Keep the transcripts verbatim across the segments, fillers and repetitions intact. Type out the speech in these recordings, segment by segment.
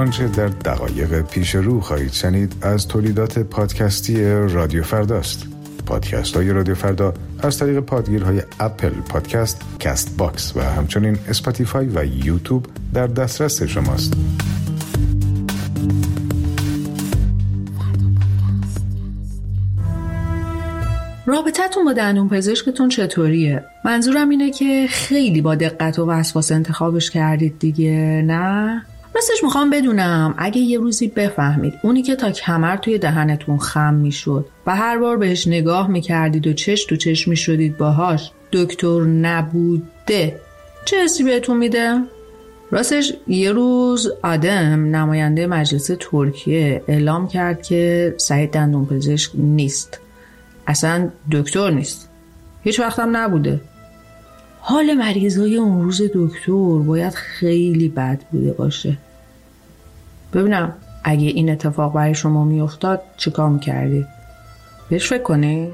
آنچه در دقایق پیش رو خواهید شنید از تولیدات پادکستی رادیو فرداست. پادکست های رادیو فردا از طریق پادگیرهای اپل پادکست، کست باکس و همچنین اسپاتیفای و یوتیوب در دسترس شماست. رابطتون با دندون پزشکتون چطوریه؟ منظورم اینه که خیلی با دقت و وسواس انتخابش کردید دیگه، نه؟ راستش میخوام بدونم اگه یه روزی بفهمید اونی که تا کمر توی دهنتون خم میشد و هر بار بهش نگاه میکردید و چش تو چش میشدید باهاش دکتر نبوده، چه حسی بهتون میده؟ راستش یه روز آدم نماینده مجلس ترکیه اعلام کرد که سعید دندون پزشک نیست، اصلا دکتر نیست، هیچ وقتم نبوده. حال مریضای اون روز دکتر باید خیلی بد بوده باشه. ببینم اگه این اتفاق برای شما میافتاد چیکار میکردید؟ بهش فکر کنید.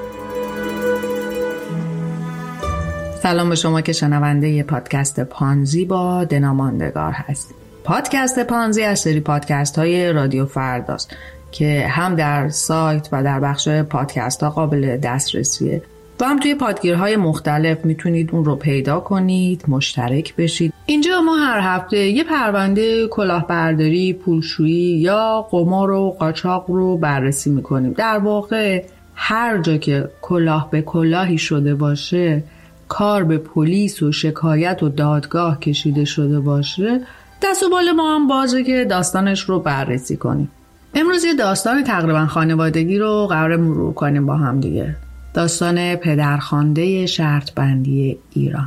سلام به شما که شنونده ی پادکست پانزی با دنا ماندگار هستید. پادکست پانزی از سری پادکست های رادیو فرداست که هم در سایت و در بخش پادکست ها قابل دسترسیه و هم توی پادگیرهای مختلف میتونید اون رو پیدا کنید، مشترک بشید. اینجا ما هر هفته یه پرونده کلاهبرداری، پولشویی یا قمار و قاچاق رو بررسی میکنیم. در واقع هر جا که کلاه به کلاهی شده باشه، کار به پلیس و شکایت و دادگاه کشیده شده باشه، دست و بال ما هم بازه که داستانش رو بررسی کنیم. امروز یه داستان تقریبا خانوادگی رو قرار مرور کنیم با هم دیگه. داستان پدرخوانده شرط بندی ایران.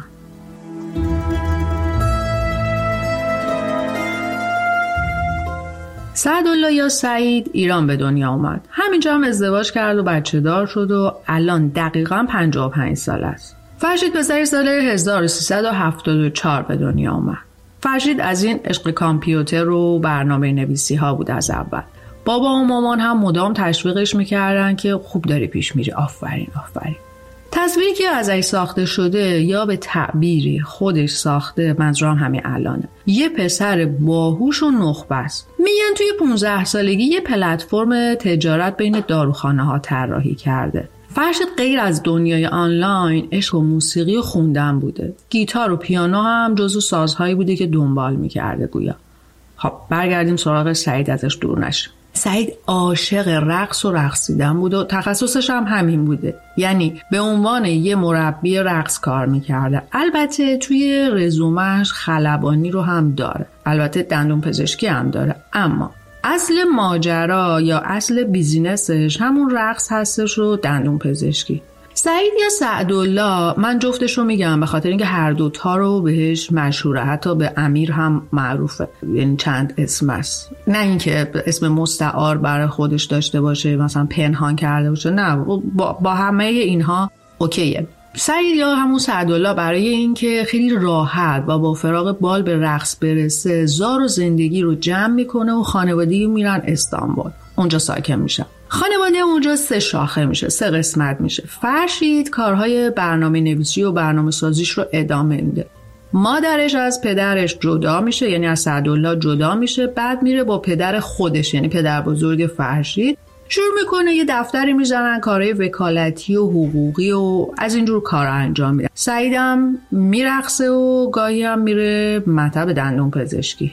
سعدالله یا سعید ایران به دنیا اومد. همینجا هم ازدواج کرد و بچه دار شد و الان دقیقاً پنجاه و پنج سال است. فرشید پسر سال هزار و سیصد و هفتاد و چهار به دنیا اومد. فرشید از این عشق کامپیوتر و برنامه نویسی ها بود از اول. بابا و مامان هم مدام تشویقش میکردن که خوب داری پیش میری، آفرین آفرین. تصویری که ازش ساخته شده یا به تعبیری خودش ساخته، منظورم همین الانه، یه پسر باهوش و نخبه است. میگن توی پانزده سالگی یه پلتفرم تجارت بین داروخانه ها طراحی کرده. فرشید غیر از دنیای آنلاین عشق و موسیقی و خوندن بوده. گیتار و پیانو هم جزو سازهایی بوده که دنبال میکرده گویا. خب برگردیم سراغ سعید، ازش دور نشیم. سعید عاشق رقص و رقصیدن بود و تخصصش هم همین بوده، یعنی به عنوان یه مربی رقص کار میکرده. البته توی رزومش خلبانی رو هم داره، البته دندون پزشکی هم داره، اما اصل ماجرا یا اصل بیزینسش همون رقص هستش و دندون پزشکی. سعید یا سعدالله، من جفتش رو میگم به خاطر اینکه هر دوتا رو بهش مشهوره، حتی به امیر هم معروفه، یعنی چند اسم است، نه اینکه اسم مستعار برای خودش داشته باشه مثلا پنهان کرده باشه، نه، با, با همه اینها اوکیه. سعید یا همون سعدالله برای اینکه خیلی راحت و با فراغ بال به رقص برسه، زار و زندگی رو جمع میکنه و خانوادگی میرن استانبول، اونجا ساکن میشن. خانواده اونجا سه شاخه میشه، سه قسمت میشه. فرشید کارهای برنامه نویسی و برنامه سازیش رو ادامه میده. مادرش از پدرش جدا میشه، یعنی از سعدالله جدا میشه، بعد میره با پدر خودش، یعنی پدر بزرگ فرشید، شروع میکنه یه دفتری میزنن، کارهای وکالتی و حقوقی و از اینجور کارا انجام میده. سعیدم میرقصه و گاهی هم میره مطب دندون پزشکی.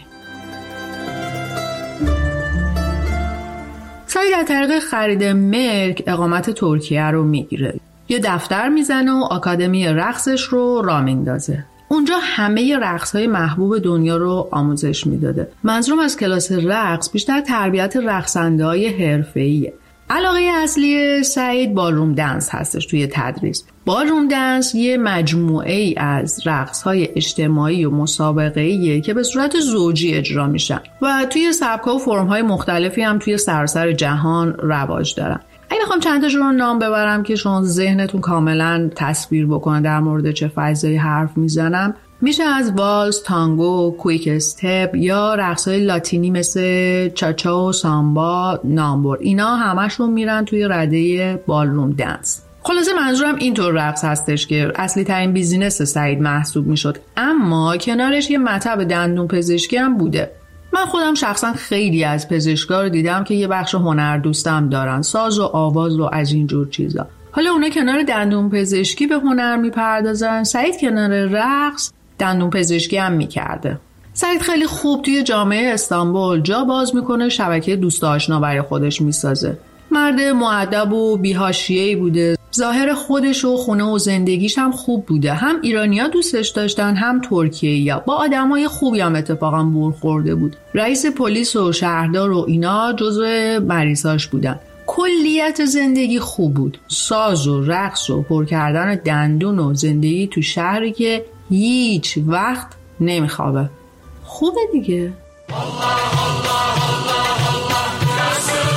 سعید از طریق خرید ملک اقامت ترکیه رو میگیره، یه دفتر میزنه و آکادمی رقصش رو راه میندازه. اونجا همه رقص‌های محبوب دنیا رو آموزش میداده. منظورم از کلاس رقص بیشتر تربیت رقصنده‌های حرفه‌ایه. علاقه اصلی سعید بالروم دنس هستش توی تدریس. بالروم دنس یه مجموعه ای از رقص‌های اجتماعی و مسابقه‌ایه که به صورت زوجی اجرا میشن و توی سبک‌ها و فرم‌های مختلفی هم توی سراسر جهان رواج دارن. اگه بخوام چند تاشون رو نام ببرم که شما ذهنتون کاملا تصویر بکنه در مورد چه فضایی حرف میزنم، میشه از والز، تانگو، کویک استپ یا رقص‌های لاتینی مثل چاچا و سامبا نام برد. اینا همشون میرن توی رده بالروم دنس. خلاصه منظورم اینطور رقص هستش که اصلی ترین بیزینس سعید محسوب میشد، اما کنارش یه مطب دندون پزشکی هم بوده. من خودم شخصا خیلی از پزشکا رو دیدم که یه بخش هنر دوستم دارن، ساز و آواز و از اینجور چیزا. حالا اونا کنار دندون پزشکی به هنر میپردازن، سعید کنار رقص دندون پزشکی هم میکرده. سعید خیلی خوب توی جامعه استانبول جا باز میکنه، شبکه دوست آشنا برای خودش میسازه. مرد مؤدب و بی‌حاشیه‌ای بوده. ظاهر خودش و خونه و زندگیش هم خوب بوده. هم ایرانی‌ها دوستش داشتن، هم ترکیه‌ای‌ها. با آدمای خوبی هم اتفاقا برخورده بود. رئیس پلیس و شهردار و اینا جزو مریضاش بودن. کلیت زندگی خوب بود. ساز و رقص و پر کردن دندون و زندگی تو شهری که هیچ وقت نمیخوابه. خوبه دیگه. الله الله الله الله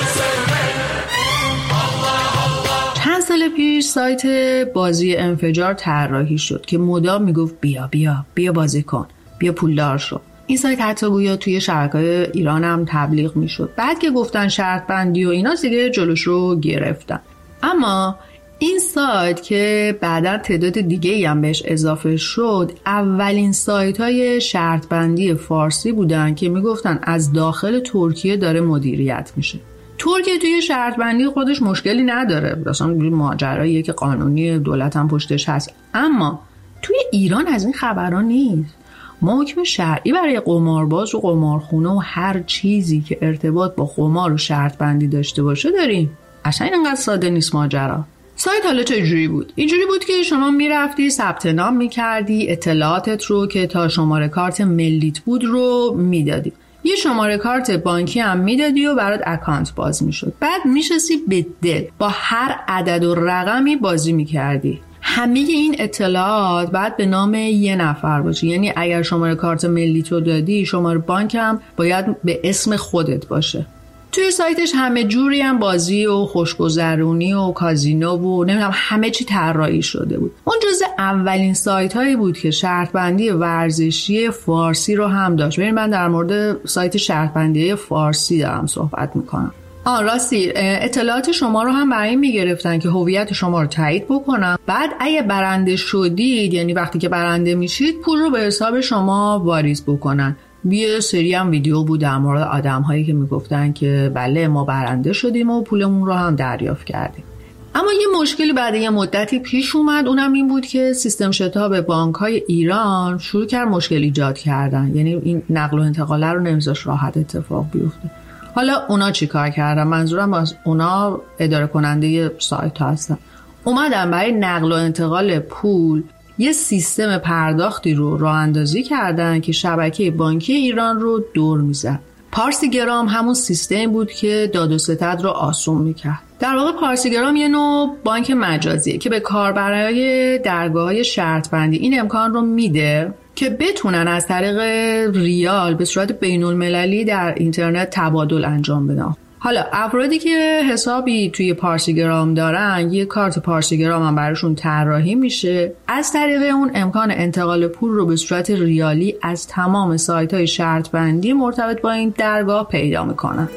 چند سال پیش سایت بازی انفجار طراحی شد که مدام میگفت بیا بیا بیا بازی کن، بیا پولدار شو. این سایت حتی گویا توی شبکه‌های ایران هم تبلیغ میشد. بعد که گفتن شرط بندی و اینا دیگه جلوش رو گرفتن. اما این سایت که بعداً تعداد دیگه‌ای هم بهش اضافه شد، اولین سایت‌های شرط بندی فارسی بودن که میگفتن از داخل ترکیه داره مدیریت میشه. ترکیه توی شرط بندی خودش مشکلی نداره، مثلا ماجراییه که قانونی دولت هم پشتش هست. اما توی ایران از این خبرها نیست. ما حکم شرعی برای قمارباز و قمارخونه و هر چیزی که ارتباط با قمار و شرط بندی داشته باشه داریم. اصلا اینقدر ساده نیست ماجرا. سایت حالا چجوری بود؟ اینجوری بود که شما میرفتی ثبت نام میکردی، اطلاعاتت رو که تا شماره کارت ملیت بود رو میدادی. یه شماره کارت بانکی هم میدادی و برات اکانت باز میشد. بعد میشستی به دل با هر عدد و رقمی بازی میکردی. همه این اطلاعات باید به نام یه نفر باشه. یعنی اگر شماره کارت ملیت رو دادی، شماره بانک هم باید به اسم خودت باشه. توی سایتش همه جوری هم بازی و خوشگذرونی و کازینو و نمیدونم همه چی طراحی شده بود. اون جزء اولین سایت هایی بود که شرط بندی ورزشی فارسی رو هم داشت. ببین من در مورد سایت شرط بندی فارسی دارم صحبت میکنم. آه راستی اطلاعات شما رو هم برای این میگرفتن که هویت شما رو تایید بکنن. بعد اگه برنده شدید، یعنی وقتی که برنده میشید، پول رو به حساب شما واریز بکنن. یه سری هم ویدیو بود در مورد آدم هایی که میگفتن که بله ما برنده شدیم و پولمون رو هم دریافت کردیم. اما یه مشکلی بعد یه مدتی پیش اومد، اونم این بود که سیستم شتاب بانک های ایران شروع کرد مشکل ایجاد کردن. یعنی این نقل و انتقاله رو نمیذاش راحت اتفاق بیفته. حالا اونا چی کار کردن؟ منظورم از اونا اداره کننده سایت ها هستن. اومدن برای نقل و انتقال پول یه سیستم پرداختی رو راه اندازی کردن که شبکه بانکی ایران رو دور میزد. پارسیگرام همون سیستم بود که داد و ستد رو آسون میکرد. در واقع پارسیگرام یه نوع بانک مجازیه که به کاربرای درگاه‌های شرط بندی این امکان رو میده که بتونن از طریق ریال به صورت بین المللی در اینترنت تبادل انجام بدن. حالا افرادی که حسابی توی پارسیگرام دارن، یه کارت پارسیگرام هم براشون طراحی میشه. از طریق اون امکان انتقال پول رو به صورت ریالی از تمام سایت‌های شرط بندی مرتبط با این درگاه پیدا میکنن.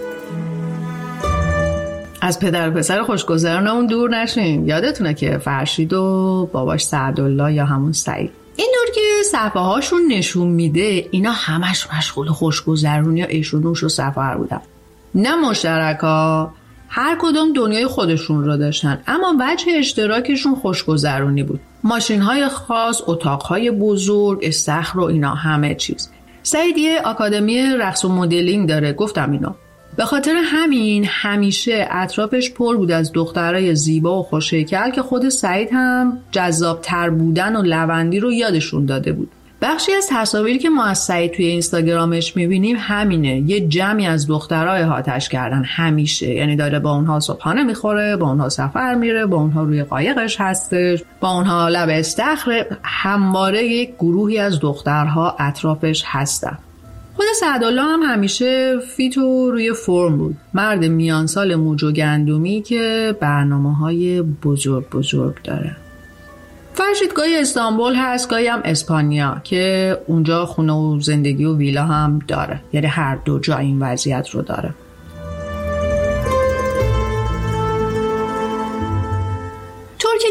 از پدر و پسر خوشگذرانمون دور نشیم. یادتونه که فرشید و باباش سعدالله یا همون سعید، این دور که صفحه هاشون نشون میده اینا همش مشغول خوشگذرونی یا ایشونوش و سفر بودن. نه مشترکا، هر کدوم دنیای خودشون رو داشتن، اما وجه اشتراکشون خوشگذرونی بود. ماشین های خاص، اتاق های بزرگ، استخر و اینا همه چیز. سعید یه آکادمی رقص و مدلینگ داره، گفتم اینا. به خاطر همین همیشه اطرافش پر بود از دخترای زیبا و خوش‌هیکل که خود سعید هم جذاب‌تر بودن و لوندی رو یادشون داده بود. بخشی از تصاویری که ما از سعید توی اینستاگرامش میبینیم همینه. یه جمعی از دخترای احاطش کردن همیشه. یعنی داره با اونها صبحانه میخوره، با اونها سفر میره، با اونها روی قایقش هستش، با اونها لب استخر. همواره یک گروهی از دخترها اطرافش هستن. خود سعدالله هم همیشه فیت و روی فرم بود. مرد میان سال موج و گندمی که برنامه‌های بزرگ بزرگ داره. فرشید گاهی استانبول هست، گاهی هم اسپانیا که اونجا خونه و زندگی و ویلا هم داره. یعنی هر دو جا این وضعیت رو داره. ترکیه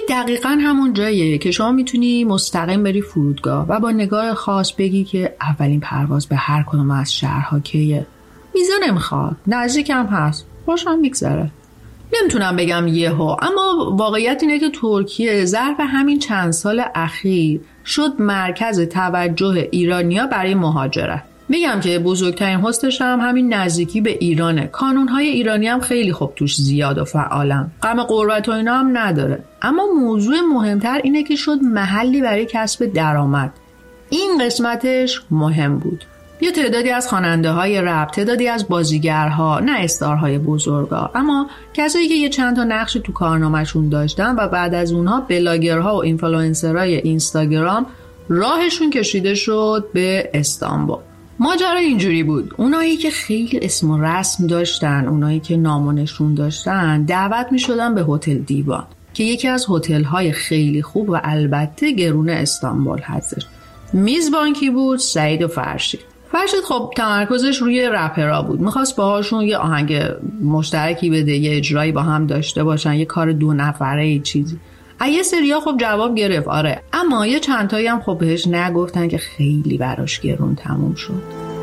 دقیقاً همون جاییه که شما میتونی مستقیم بری فرودگاه و با نگاه خاص بگی که اولین پرواز به هر کدوم از شهرها کیه. ویزا نمیخواد، نزدیکم هست، خوشم میگذره. نمیتونم بگم یهو، اما واقعیت اینه که ترکیه ظرف همین چند سال اخیر شد مرکز توجه ایرانیا برای مهاجرت. میگم که بزرگترین حسنش هم همین نزدیکی به ایرانه. کانونهای ایرانی هم خیلی خوب توش زیاد و فعالن. غم غربت و اینا هم نداره. اما موضوع مهمتر اینه که شد محلی برای کسب درآمد. این قسمتش مهم بود. یه تعدادی از خواننده های رپ، تعدادی از بازیگرها، نه استارهای بزرگا، اما کسایی که یه چند تا نقش تو کارنامه‌شون داشتن و بعد از اونها بلاگرها و اینفلوئنسرهای اینستاگرام راهشون کشیده شد به استانبول. ماجرا اینجوری بود. اونایی که خیلی اسم و رسم داشتن، اونایی که نام و نشون داشتن، دعوت می شدن به هتل دیوان که یکی از هتل‌های خیلی خوب و البته گرون استانبول هستش. میزبان کی بود؟ سعید و فرشید. فرشید خب تمرکزش روی رپرها بود. میخواست باهاشون یه آهنگ مشترکی بده، یه اجرایی با هم داشته باشن، یه کار دو نفره یه چیزی. یه سریا خب جواب گرفت، آره، اما یه چند تایی هم خب بهش نگفتن که خیلی براش گرون تموم شد.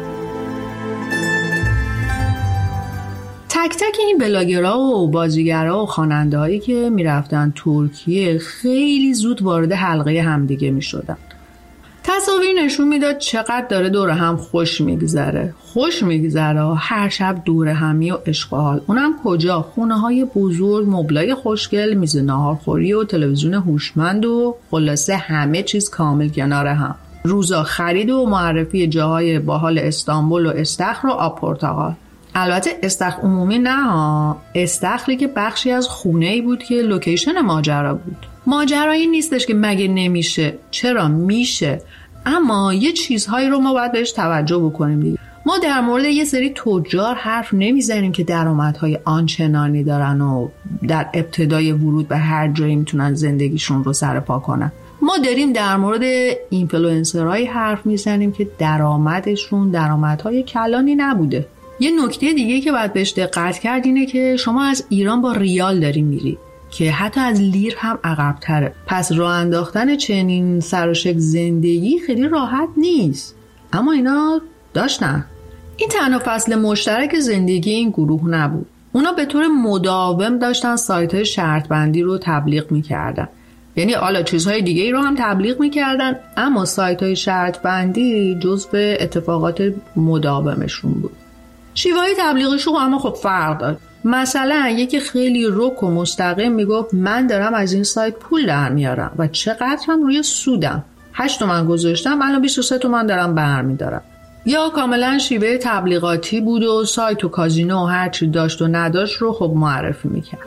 تک تک این بلاگرها و بازیگرها و خواننده هایی که میرفتن ترکیه خیلی زود وارد حلقه همدیگه میشدن. تصاویر نشون میداد چقدر داره دور هم خوش میگذره. خوش میگذره هر شب دور همی و اشغال. اونم کجا؟ خونه های بزرگ، مبلای خوشگل، میز ناهارخوری و تلویزیون هوشمند و خلاصه همه چیز کامل کنار هم. روزا خرید و معرفی جاهای باحال استانبول و استخر و آب پرتقال. البته استخر عمومی نه ها، استخری که بخشی از خونه‌ای بود که لوکیشن ماجرا بود. ماجرایی نیستش که مگه نمیشه، چرا میشه، اما یه چیزهایی رو ما باید بهش توجه بکنیم دیگه. ما در مورد یه سری تجار حرف نمیزنیم که درآمدهای آنچنانی دارن و در ابتدای ورود به هر جایی میتونن زندگیشون رو سرپا کنن. ما داریم در مورد اینفلوئنسرهای حرف میزنیم که درآمدشون درآمدهای کلانی نبوده. یه نکته دیگه که باید بهش دقت کرد اینه که شما از ایران با ریال داری میری که حتی از لیر هم عقب‌تره. پس راه انداختن چنین سر و شکل زندگی خیلی راحت نیست، اما اینا داشتن. این تنها فصل مشترک زندگی این گروه نبود. اونا به طور مداوم داشتن سایت‌های شرط بندی رو تبلیغ می‌کردن. یعنی حالا چیزهای دیگه ای رو هم تبلیغ می‌کردن، اما سایت‌های شرط بندی جزو اتفاقات مداومشون بود. شیوه‌های تبلیغشون اما خب فرق داشت. مثلا یکی خیلی رک و مستقیم میگفت من دارم از این سایت پول در میارم و چقدر هم روی سودم، هشت تومن گذاشتم الان بیست و سه تومن دارم برمیدارم. یا کاملا شیوه تبلیغاتی بود و سایت و کازینو و هر چی داشت و نداشت رو خب معرفی میکرد.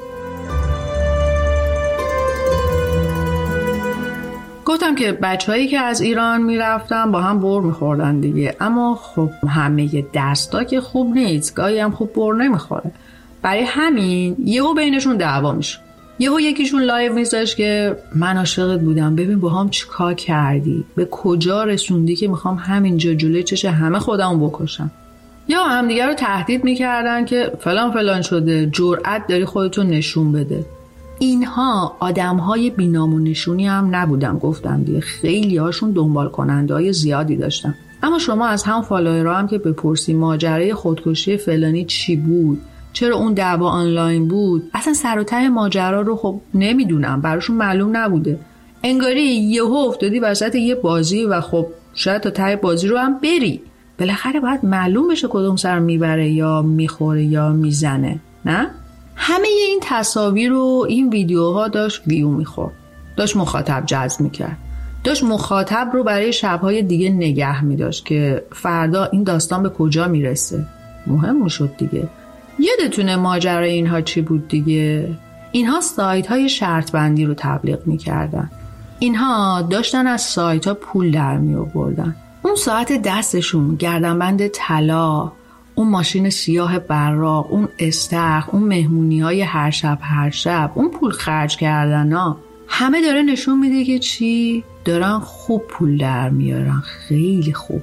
گفتم که بچه‌هایی که از ایران میرفتن با هم بر میخوردن دیگه، اما خب همه دستا که خوب نیست، گاهی هم خوب بر نمیخوره. برای همین یهو بینشون دعوا میشه. یهو یکیشون لایو میذاشت که من عاشقت بودم، ببین با هم چیکار کردی، به کجا رسوندی که میخوام همینجا جلوی چش همه خودمو بکشم. یا همدیگه رو تهدید میکردن که فلان فلان شده، جرأت داری خودتو نشون بده. اینها آدمهای بی‌نام و نشونی هم نبودن، گفتم دیگه، خیلی هاشون دنبال کننده های زیادی داشتن. اما شما از هم فالوورها هم که بپرسی ماجرای خودکشی فلانی چی بود، چرا اون دعوا آنلاین بود، اصلا سر و ته ماجرا رو خب نمیدونم، براشون معلوم نبوده. انگاری یهو افتادی وسط یه بازی و خب شاید تا ته بازی رو هم بری، بالاخره باید معلوم بشه کدوم سر میبره یا میخوره یا میزنه، نه؟ همه این تصاویر و این ویدیوها داشت ویو میخورد، داشت مخاطب جذب میکرد، داشت مخاطب رو برای شبهای دیگه نگه میداشت که فردا این داستان به کجا میرسه. مهم میشد دیگه. یادتونه ماجرای اینها چی بود دیگه؟ اینها سایت های شرط بندی رو تبلیغ میکردن. اینها داشتن از سایت ها پول در می آوردن. اون ساعت دستشون، گردنبند طلا، اون ماشین سیاه براق، اون استخر، اون مهمونی های هر شب هر شب، اون پول خرج کردن ها، همه داره نشون میده که چی؟ دارن خوب پول در میارن، خیلی خوب.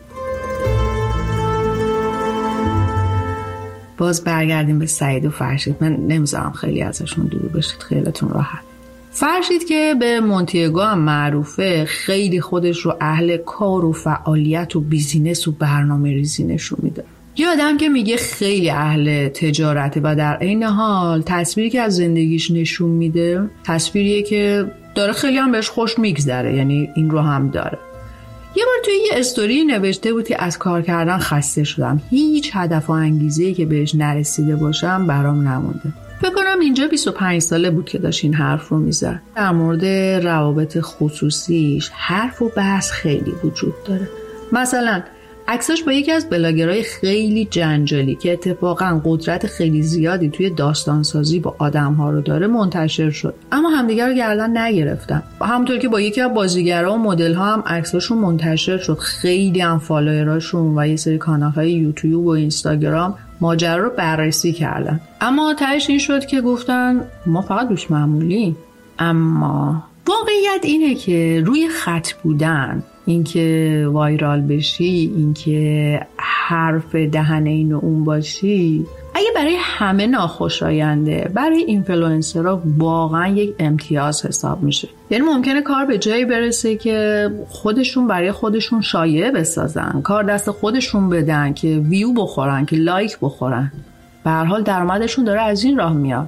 باز برگردیم به سعید و فرشید. من نمیذارم خیلی ازشون دور بشید، خیلیتون راحت. فرشید که به مونتیگو هم معروفه، خیلی خودش رو اهل کار و فعالیت و بیزینس و برنامه ریزی نشون میده. یه آدم که میگه خیلی اهل تجارته و در عین حال تصویری که از زندگیش نشون میده تصویریه که داره خیلی هم بهش خوش میگذره، یعنی این رو هم داره. یه بار توی یه استوری نوشته بود که از کار کردن خسته شدم، هیچ هدف و انگیزه‌ای که بهش نرسیده باشم برام نمونده. فکر کنم اینجا بیست و پنج ساله بود که داشت این حرف رو میزد. در مورد روابط خصوصیش حرف و بحث خیلی وجود داره. مثلا عکساش با یکی از بلاگرای خیلی جنجالی که اتفاقا قدرت خیلی زیادی توی داستانسازی با آدم‌ها رو داره منتشر شد، اما همدیگر رو گردن نگرفتن. همونطور که با یکی از بازیگرا و مدل‌ها هم عکساشون منتشر شد، خیلی هم فالووراشون و یه سری کانال‌های یوتیوب و اینستاگرام ماجرا رو بررسی کردن. اما تهش این شد که گفتن ما فقط دوست معمولی. اما واقعیت اینه که روی خط بودن، اینکه وایرال بشی، اینکه حرف دهن این و اون باشی، اگه برای همه ناخوشاینده، برای اینفلوئنسرها واقعا یک امتیاز حساب میشه. یعنی ممکنه کار به جایی برسه که خودشون برای خودشون شایعه بسازن، کار دست خودشون بدن که ویو بخورن، که لایک بخورن. به هر حال درآمدشون داره از این راه میاد.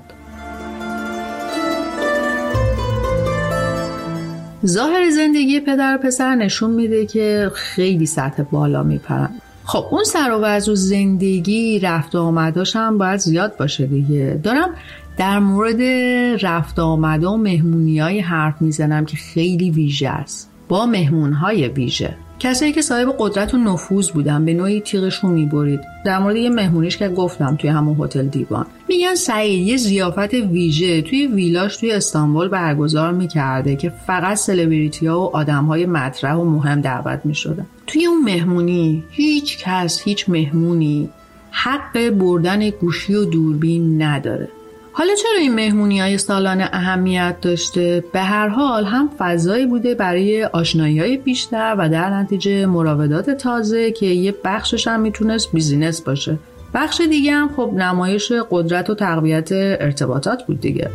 ظاهر زندگی پدر و پسر نشون میده که خیلی سطح بالا میپرن. خب اون سر و وضع و زندگی رفت و آمداش هم باید زیاد باشه دیگه. دارم در مورد رفت و آمده و مهمونی‌های حرف میزنم که خیلی ویژه است، با مهمون‌های ویژه، کسایی که صاحب قدرت و نفوذ بودن، به نوعی تیغشون میبرید. در مورد یه مهمونیش که گفتم توی همون هتل دیوان، میگن سعید یه ضیافت ویژه توی ویلاش توی استانبول برگزار میکرده که فقط سلبریتی‌ها و آدم‌های مطرح و مهم دعوت میشدن. توی اون مهمونی هیچ کس، هیچ مهمونی حق بردن گوشی و دوربین نداره. حالا چرا این مهمونی‌های سالانه اهمیت داشته؟ به هر حال هم فضایی بوده برای آشنایی‌های بیشتر و در نتیجه مراودات تازه که یه بخشش هم میتونست بیزینس باشه. بخش دیگه هم خب نمایش قدرت و تقویت ارتباطات بود دیگه.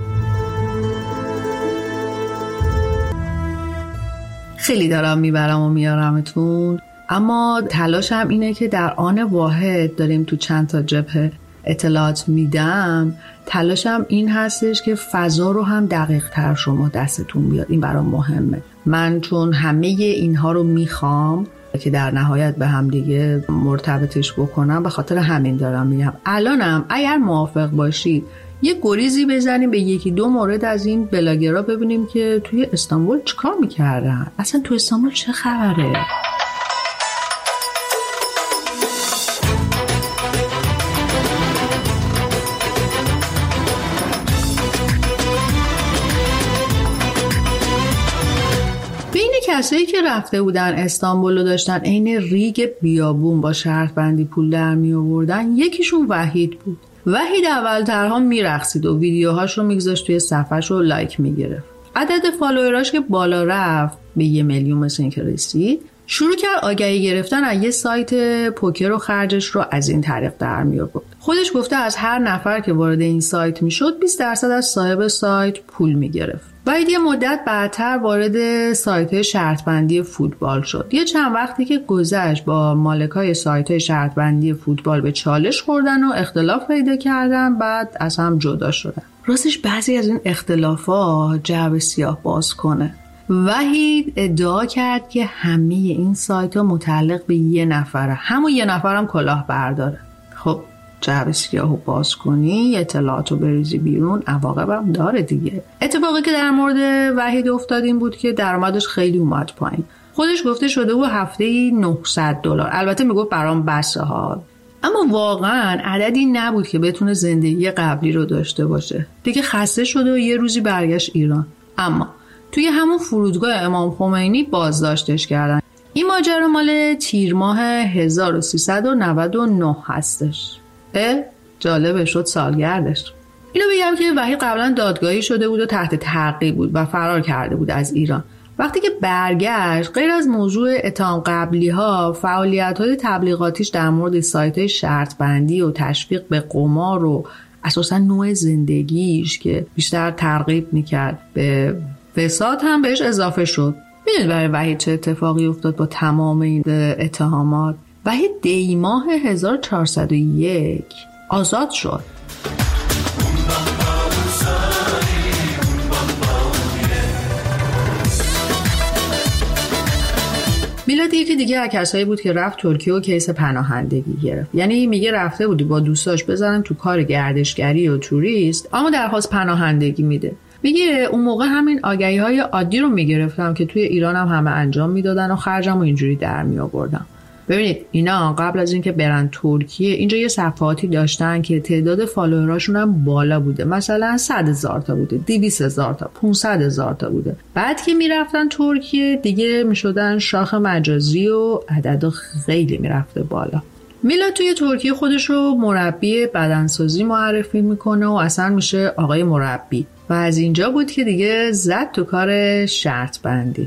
خیلی دارم میبرم و میارمتون، اما تلاشم اینه که در آن واحد داریم تو چند تا جبهه اطلاعات میدم، تلاشم این هستش که فضا رو هم دقیق تر شما دستتون بیاد. این برام مهمه. من چون همه اینها رو میخوام که در نهایت به هم دیگه مرتبطش بکنم، به خاطر همین دارم میگم. الانم اگر موافق باشید یه گریزی بزنیم به یکی دو مورد از این بلاگرها، ببینیم که توی استانبول چیکار میکردن، اصلا تو استانبول چه خبره. کسایی که رفته بودن استانبول رو داشتن عین ریگ بیابون با شرط بندی پول در می آوردن، یکیشون وحید بود. وحید اولترها میرقصید و ویدیوهاش رو میگذاشت توی صفحش رو لایک میگرفت. عدد فالووراش که بالا رفت به یه میلیون مثل این که رسید، شروع کرد آگهی گرفتن از یه سایت پوکر و خرجش رو از این طریق در می آورد. خودش گفته از هر نفر که وارد این سایت میشد بیست درصد از صاحب سایت پول میگرفت. بعد یه مدت بعدتر وارد سایت شرط بندی فوتبال شد. یه چند وقتی که گذشت با مالکای سایت شرط بندی فوتبال به چالش خوردن و اختلاف پیدا کردن، بعد از هم جدا شدن. راستش بعضی از این اختلافات جعبه سیاه باز کنه. وحید ادعا کرد که همه این سایت ها متعلق به یه نفره، همون یه نفرم کلاه برداره. خب جعبه سیاهو باز کنی، اطلاعاتو بریزی بیرون، عواقبم داره دیگه. اتفاقی که در مورد وحید افتاد این بود که درآمدش خیلی اومد پایین. خودش گفته شده بود هفته‌ای نهصد دلار. البته میگفت برام بسه ها، اما واقعا عددی نبود که بتونه زندگی قبلی رو داشته باشه. دیگه خسته شده و یه روزی برگشت ایران. اما توی همون فرودگاه امام خمینی بازداشتش کردن. این ماجرا مال تیر ماه هزار و سیصد و نود و نه هستش. اه جالبه، شد سالگردش. اینو بگم که وحید قبلا دادگاهی شده بود و تحت تعقیب بود و فرار کرده بود از ایران. وقتی که برگشت، غیر از موضوع اتهام قبلی ها، فعالیت های تبلیغاتیش در مورد سایت های شرط بندی و تشویق به قمار و اساسا نوع زندگیش که بیشتر ترغیب میکرد به فساد هم بهش اضافه شد. میدونید برای وحید چه اتفاقی افتاد با تمام این اتهامات؟ وحید دی ماه هزار و چهارصد و یک آزاد شد. میلاد یکی دیگه از کسایی بود که رفت ترکیه و کیس پناهندگی گرفت. یعنی میگه رفته بودی با دوستاش بزنن تو کار گردشگری و توریست، اما درخواست پناهندگی میده. میگه اون موقع همین آگهی‌های عادی رو میگرفتم که توی ایران هم همه انجام میدادن و خرجم و اینجوری در می آوردم. ببینید اینا قبل از اینکه برن ترکیه اینجا یه صفحاتی داشتن که تعداد فالووراشون هم بالا بوده، مثلا صد هزار تا بوده، دویست هزار تا، پانصد هزار تا بوده. بعد که میرفتن ترکیه دیگه میشدن شاخ مجازی و عدد خیلی میرفته بالا. میلاد توی ترکیه خودش رو مربی بدنسازی معرفی میکنه و اصلا میشه آقای مربی و از اینجا بود که دیگه زد تو کار شرط بندی.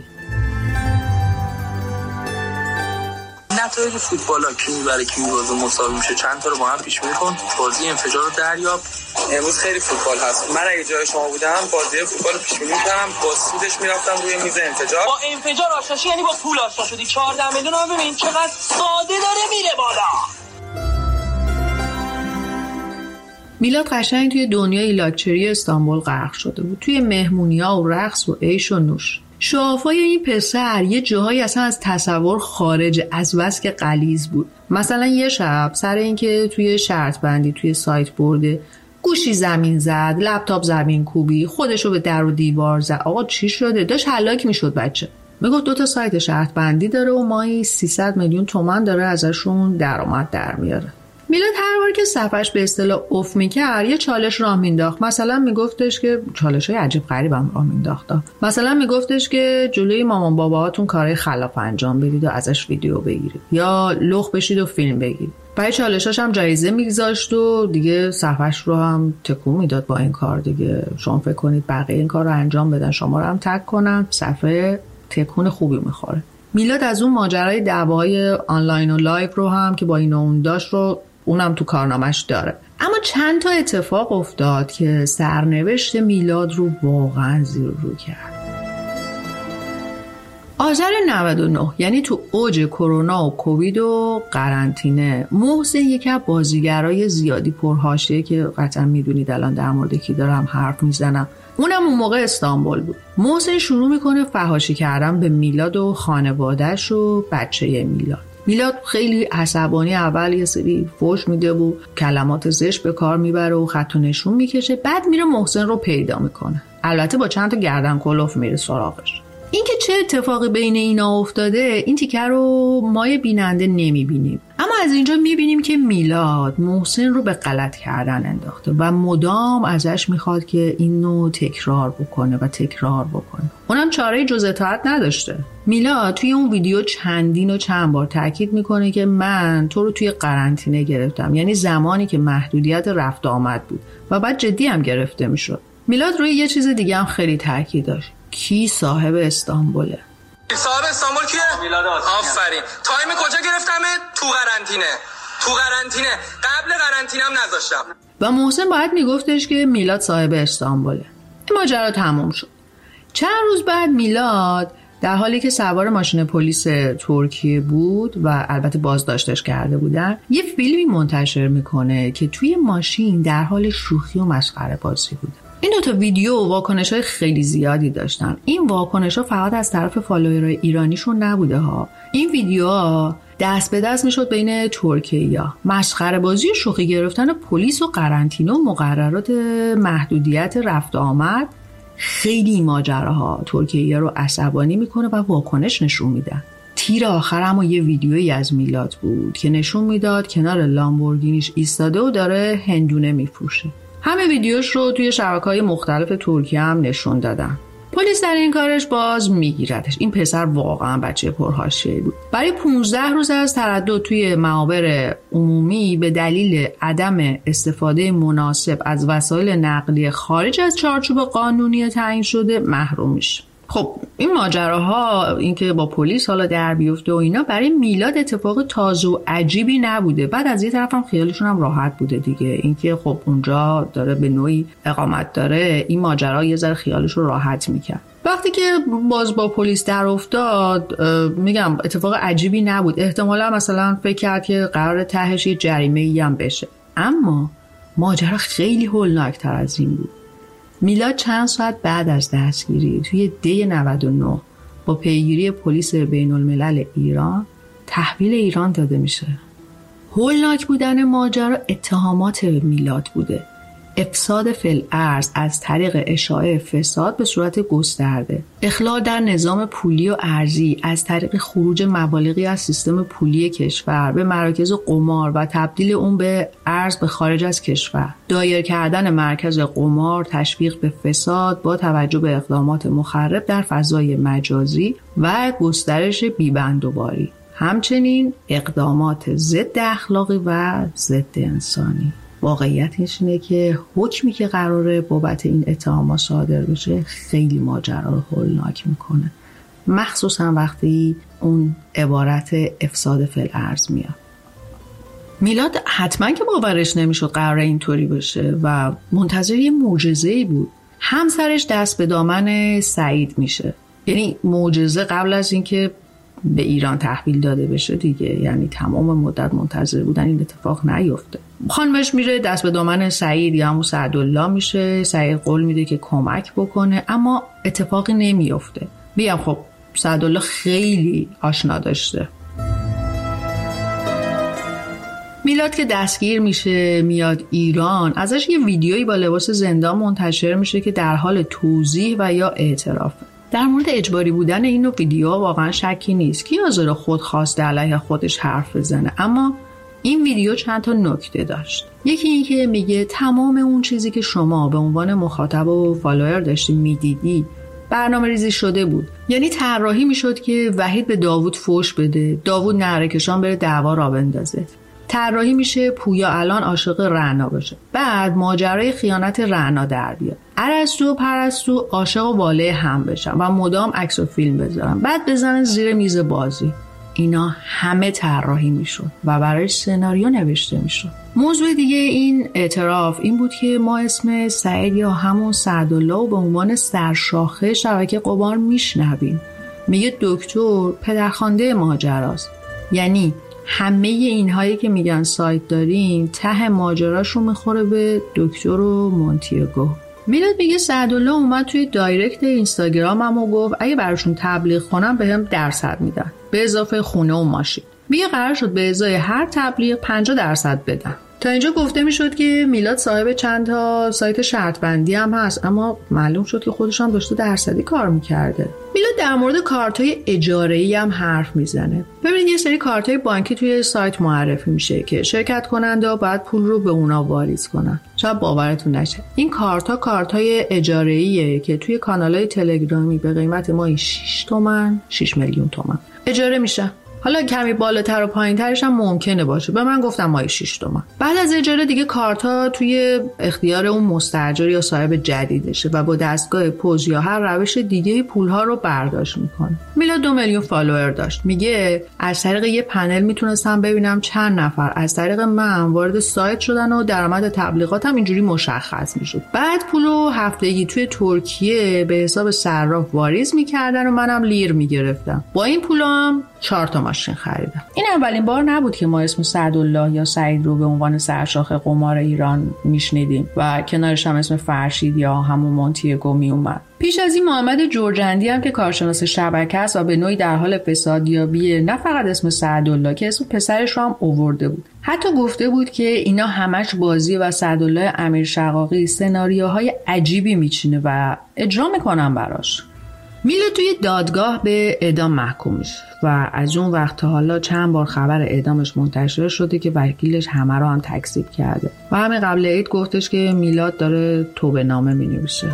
نتایج فوتبالا کی میبره کی میبازه مساوی میشه، چند تا رو با هم پیش بینی کن، بازی انفجار رو دریاب. امروز خیلی فوتبال هست. من اگه جای شما بودم بازی فوتبال رو پیش بینی می‌کردم، با سودش میرفتم روی میز انفجار. با انفجار آشنا شدی، یعنی با پول آشنا شدی. چهارده میلیون رو ببین چقدر ساده داره میره بالا. میلاد قشنگ توی دنیای لاکچری استانبول غرق شده بود، توی مهمونی‌ها و رقص و عیش و نوش. شعافای این پسر یه جاهایی اصلا از تصور خارج، از بس که غلیظ بود. مثلا یه شب سر اینکه توی شرط بندی توی سایت برده گوشی زمین زد، لپتاپ زمین کوبی، خودشو به در و دیوار زد. آقا چی شده؟ داشت هلاک میشد بچه. میگفت دو تا سایت شرط بندی داره و ماهی سیصد میلیون تومان داره ازشون درآمد در میاره. میلاد هر بار که صفحش به اصطلاح اوف میکرد یه چالش راه مینداخت. مثلا میگفتش که چالشای عجیب غریبم راه مینداخت. مثلا میگفتش که جلوی مامان باباهاتون کارهای خلاف انجام بدید و ازش ویدیو بگیرید یا لخ بشید و فیلم بگیرید. برای چالشاش هم جایزه میگذاشت و دیگه صفحش رو هم تکون میداد با این کار. دیگه شما فکر کنید بقیه این کار رو انجام بدن شما رو هم تگ کنن، صفحه تکون خوبی میخوره. میلاد از اون ماجرای دعوای آنلاین و لایو رو هم که با این و اون داشت رو اونم تو کارنامش داره. اما چند تا اتفاق افتاد که سرنوشت میلاد رو واقعا زیر رو کرد. آذر نود و نه یعنی تو اوج کرونا و کووید و قرنطینه، محسن یکی از بازیگرای زیادی پرحاشیه که قطعا میدونید الان در مورد کی دارم حرف میزنم، اونم اون موقع استانبول بود. محسن شروع میکنه فحاشی کردن به میلاد و خانواده‌اش و بچه میلاد. میلاد خیلی عصبانی اول یه سری فوش میده و کلمات زشت به کار میبره و خط و نشون میکشه، بعد میره محسن رو پیدا میکنه. البته با چند تا گردن کلوف میره سراغش. این که چه اتفاقی بین اینا افتاده این تیکه رو ما بیننده نمیبینیم، اما از اینجا میبینیم که میلاد محسن رو به غلط کردن انداخته و مدام ازش میخواد که اینو تکرار بکنه و تکرار بکنه. اونم چاره جز اطاعت نداشته. میلاد توی اون ویدیو چندین و چند بار تاکید میکنه که من تو رو توی قرنطینه گرفتم، یعنی زمانی که محدودیت رفت آمد بود و بعد جدی هم گرفته میشد. میلاد روی یه چیز دیگه هم خیلی تاکید داشت. کی صاحب استانبوله؟ صاحب استانبول کیه؟ میلاد آفرین. تایم کجا گرفتمه؟ تو قرنطینه. تو قرنطینه. قبل قرنطینه هم نذاشتم. و محسن باید میگفتش که میلاد صاحب استانبوله. این ماجرا تموم شد. چند روز بعد میلاد در حالی که سوار ماشین پلیس ترکیه بود و البته بازداشتش کرده بودن، یه فیلمی منتشر میکنه که توی ماشین در حال شوخی و مسخره بازی بوده. این دو تا ویدیو واکنش‌های خیلی زیادی داشتن. این واکنش‌ها فقط از طرف فالوورای ایرانیشون نبوده ها. این ویدیوها دست به دست میشد بین ترکیه‌ها. مسخره بازی و شوخی گرفتن پلیس و قرنطینه و مقررات محدودیت رفت آمد خیلی ماجراها ترکیه رو عصبانی میکنه و واکنش نشون میدن. تیر آخر هم یه ویدیویی از میلاد بود که نشون میداد کنار لامبورگینیش ایستاده و داره هندونه میفروشه. همه ویدیوش رو توی شبکه‌های مختلف ترکیه هم نشون دادن. پلیس در این کارش باز میگیردش. این پسر واقعا بچه پرحاشیه‌ای بود. برای پانزده روز از تردد توی معابر عمومی به دلیل عدم استفاده مناسب از وسایل نقلیه خارج از چارچوب قانونی تعیین شده محروم میشه. خب این ماجراها، اینکه با پلیس حالا در بیفته و اینا، برای میلاد اتفاق تازه و عجیبی نبوده. بعد از یه طرفم خیالشون هم راحت بوده دیگه، اینکه خب اونجا داره به نوعی اقامت داره، این ماجرا یه ذره خیالش رو راحت میکرد. وقتی که باز با پلیس در افتاد، میگم اتفاق عجیبی نبود. احتمالا مثلا فکر کرد که قرار تهش یه جریمه‌ای هم بشه، اما ماجرا خیلی هولناک‌تر از این بود. میلاد چند ساعت بعد از دستگیری توی دی نود و نه با پیگیری پلیس بین الملل ایران تحویل ایران داده میشه. هولناک بودن ماجرا اتهامات میلاد بوده: افساد فی‌الارض از طریق اشاعه فساد به صورت گسترده، اخلال در نظام پولی و ارزی از طریق خروج مبالغی از سیستم پولی کشور به مراکز قمار و تبدیل اون به ارز به خارج از کشور، دایر کردن مرکز قمار، تشویق به فساد با توجه به اقدامات مخرب در فضای مجازی و گسترش بیبندوباری، همچنین اقدامات ضد اخلاقی و ضد انسانی. واقعیتش اینه که حکمی که قراره بابت این اتهامات صادر بشه خیلی ماجرا رو هولناک میکنه، مخصوصا وقتی اون عبارت افساد فی‌الارض میاد. میلاد حتما که باورش نمیشد قراره اینطوری بشه و منتظر یه معجزه‌ای بود. همسرش دست به دامن سعید میشه، یعنی معجزه قبل از اینکه به ایران تحویل داده بشه دیگه، یعنی تمام مدت منتظر بودن این اتفاق نیفته. خانمش میره دست به دامن سعید یا همون سعدالله میشه، سعید قول میده که کمک بکنه، اما اتفاقی نمیفته. بگم خب سعدالله خیلی آشنا داشته. میلاد که دستگیر میشه میاد ایران، ازش یه ویدیویی با لباس زندان منتشر میشه که در حال توضیح و یا اعترافه. در مورد اجباری بودن این نوع ویدیو واقعا شکی نیست، کی حاضر خود خواسته علیه خودش حرف بزنه، اما این ویدیو چند تا نکته داشت. یکی این که میگه تمام اون چیزی که شما به عنوان مخاطب و فالوور داشتی میدیدی برنامه ریزی شده بود. یعنی طراحی میشد که وحید به داوود فوش بده، داوود نعره‌کشان بره دعوا را بندازه. طراحی میشه پویا الان عاشق رعنا بشه، بعد ماجرای خیانت رعنا در بیاد، ارسطو و پرستو عاشق و واله هم بشن و مدام عکس و فیلم بذارن، بعد بزنن زیر میز بازی. اینا همه طراحی میشد و برای سناریو نوشته میشد. موضوع دیگه این اعتراف این بود که ما اسم سعید یا همون سعدالله رو به عنوان سرشاخه شبکه قمار میشنویم. میگه دکتر پدرخوانده ماجراست، یعنی همه اینهایی که میگن سایت داریم ته ماجراشو میخوره به دکتر و مونتیگو. میلاد میگه سعدالله اومد توی دایرکت اینستاگرامم و گفت اگه براشون تبلیغ کنم بهم درصد میدن به اضافه خونه و ماشین. میگه قرار شد به ازای هر تبلیغ پنجاه درصد بدن. تا اینجا گفته میشد که میلاد صاحب چند تا سایت شرط بندی هم هست، اما معلوم شد که خودش هم داشته درصدی کار میکرده. میلاد در مورد کارت‌های اجاره‌ای هم حرف میزنه. ببینید یه سری کارت‌های بانکی توی سایت معرفی میشه که شرکت کننده باید پول رو به اونا واریز کنن. شاید باورتون نشه این کارت‌ها کارت‌های اجاره‌ایه که توی کانال‌های تلگرامی به قیمت ماهی شش تومن، شش میلیون تومن اجاره میشه. حالا کمی بالاتر و پایین‌ترش هم ممکنه باشه. به من گفتم ماهی شش تومن. بعد از اجاره دیگه کارت‌ها توی اختیار اون مستاجر یا صاحب جدیدشه و با دستگاه پوز یا هر روش دیگه پول‌ها رو برداشت میکنه. میلاد دو میلیون فالوور داشت. میگه از طریق یه پنل میتونستم ببینم چند نفر از طریق من وارد سایت شدن و درآمد تبلیغاتم اینجوری مشخص میشد. بعد پولو هفتگی توی ترکیه به حساب صراف واریز میکردن و منم لیر میگرفتم. با این پولام چهار تا ماشین خریدم. این اولین بار نبود که ما اسم سعدالله یا سعید رو به عنوان سرشاخ قمار ایران میشنیدیم و کنارش هم اسم فرشید یا همون مونتیگو می اومد. پیش از این محمد جرجندی هم که کارشناس شبکه است و به نوعی در حال فسادیابیه، نه فقط اسم سعدالله که اسم پسرش رو هم آورده بود. حتی گفته بود که اینا همش بازی و سعدالله امیر شقاقی سناریوهای عجیبی میچینه و اجرا میکنن براش. میلاد توی دادگاه به اعدام محکوم میشه و از اون وقت تا حالا چند بار خبر اعدامش منتشر شده که وکیلش همه رو هم تکذیب کرده و همین قبل عید گفتش که میلاد داره توبه نامه مینویسه.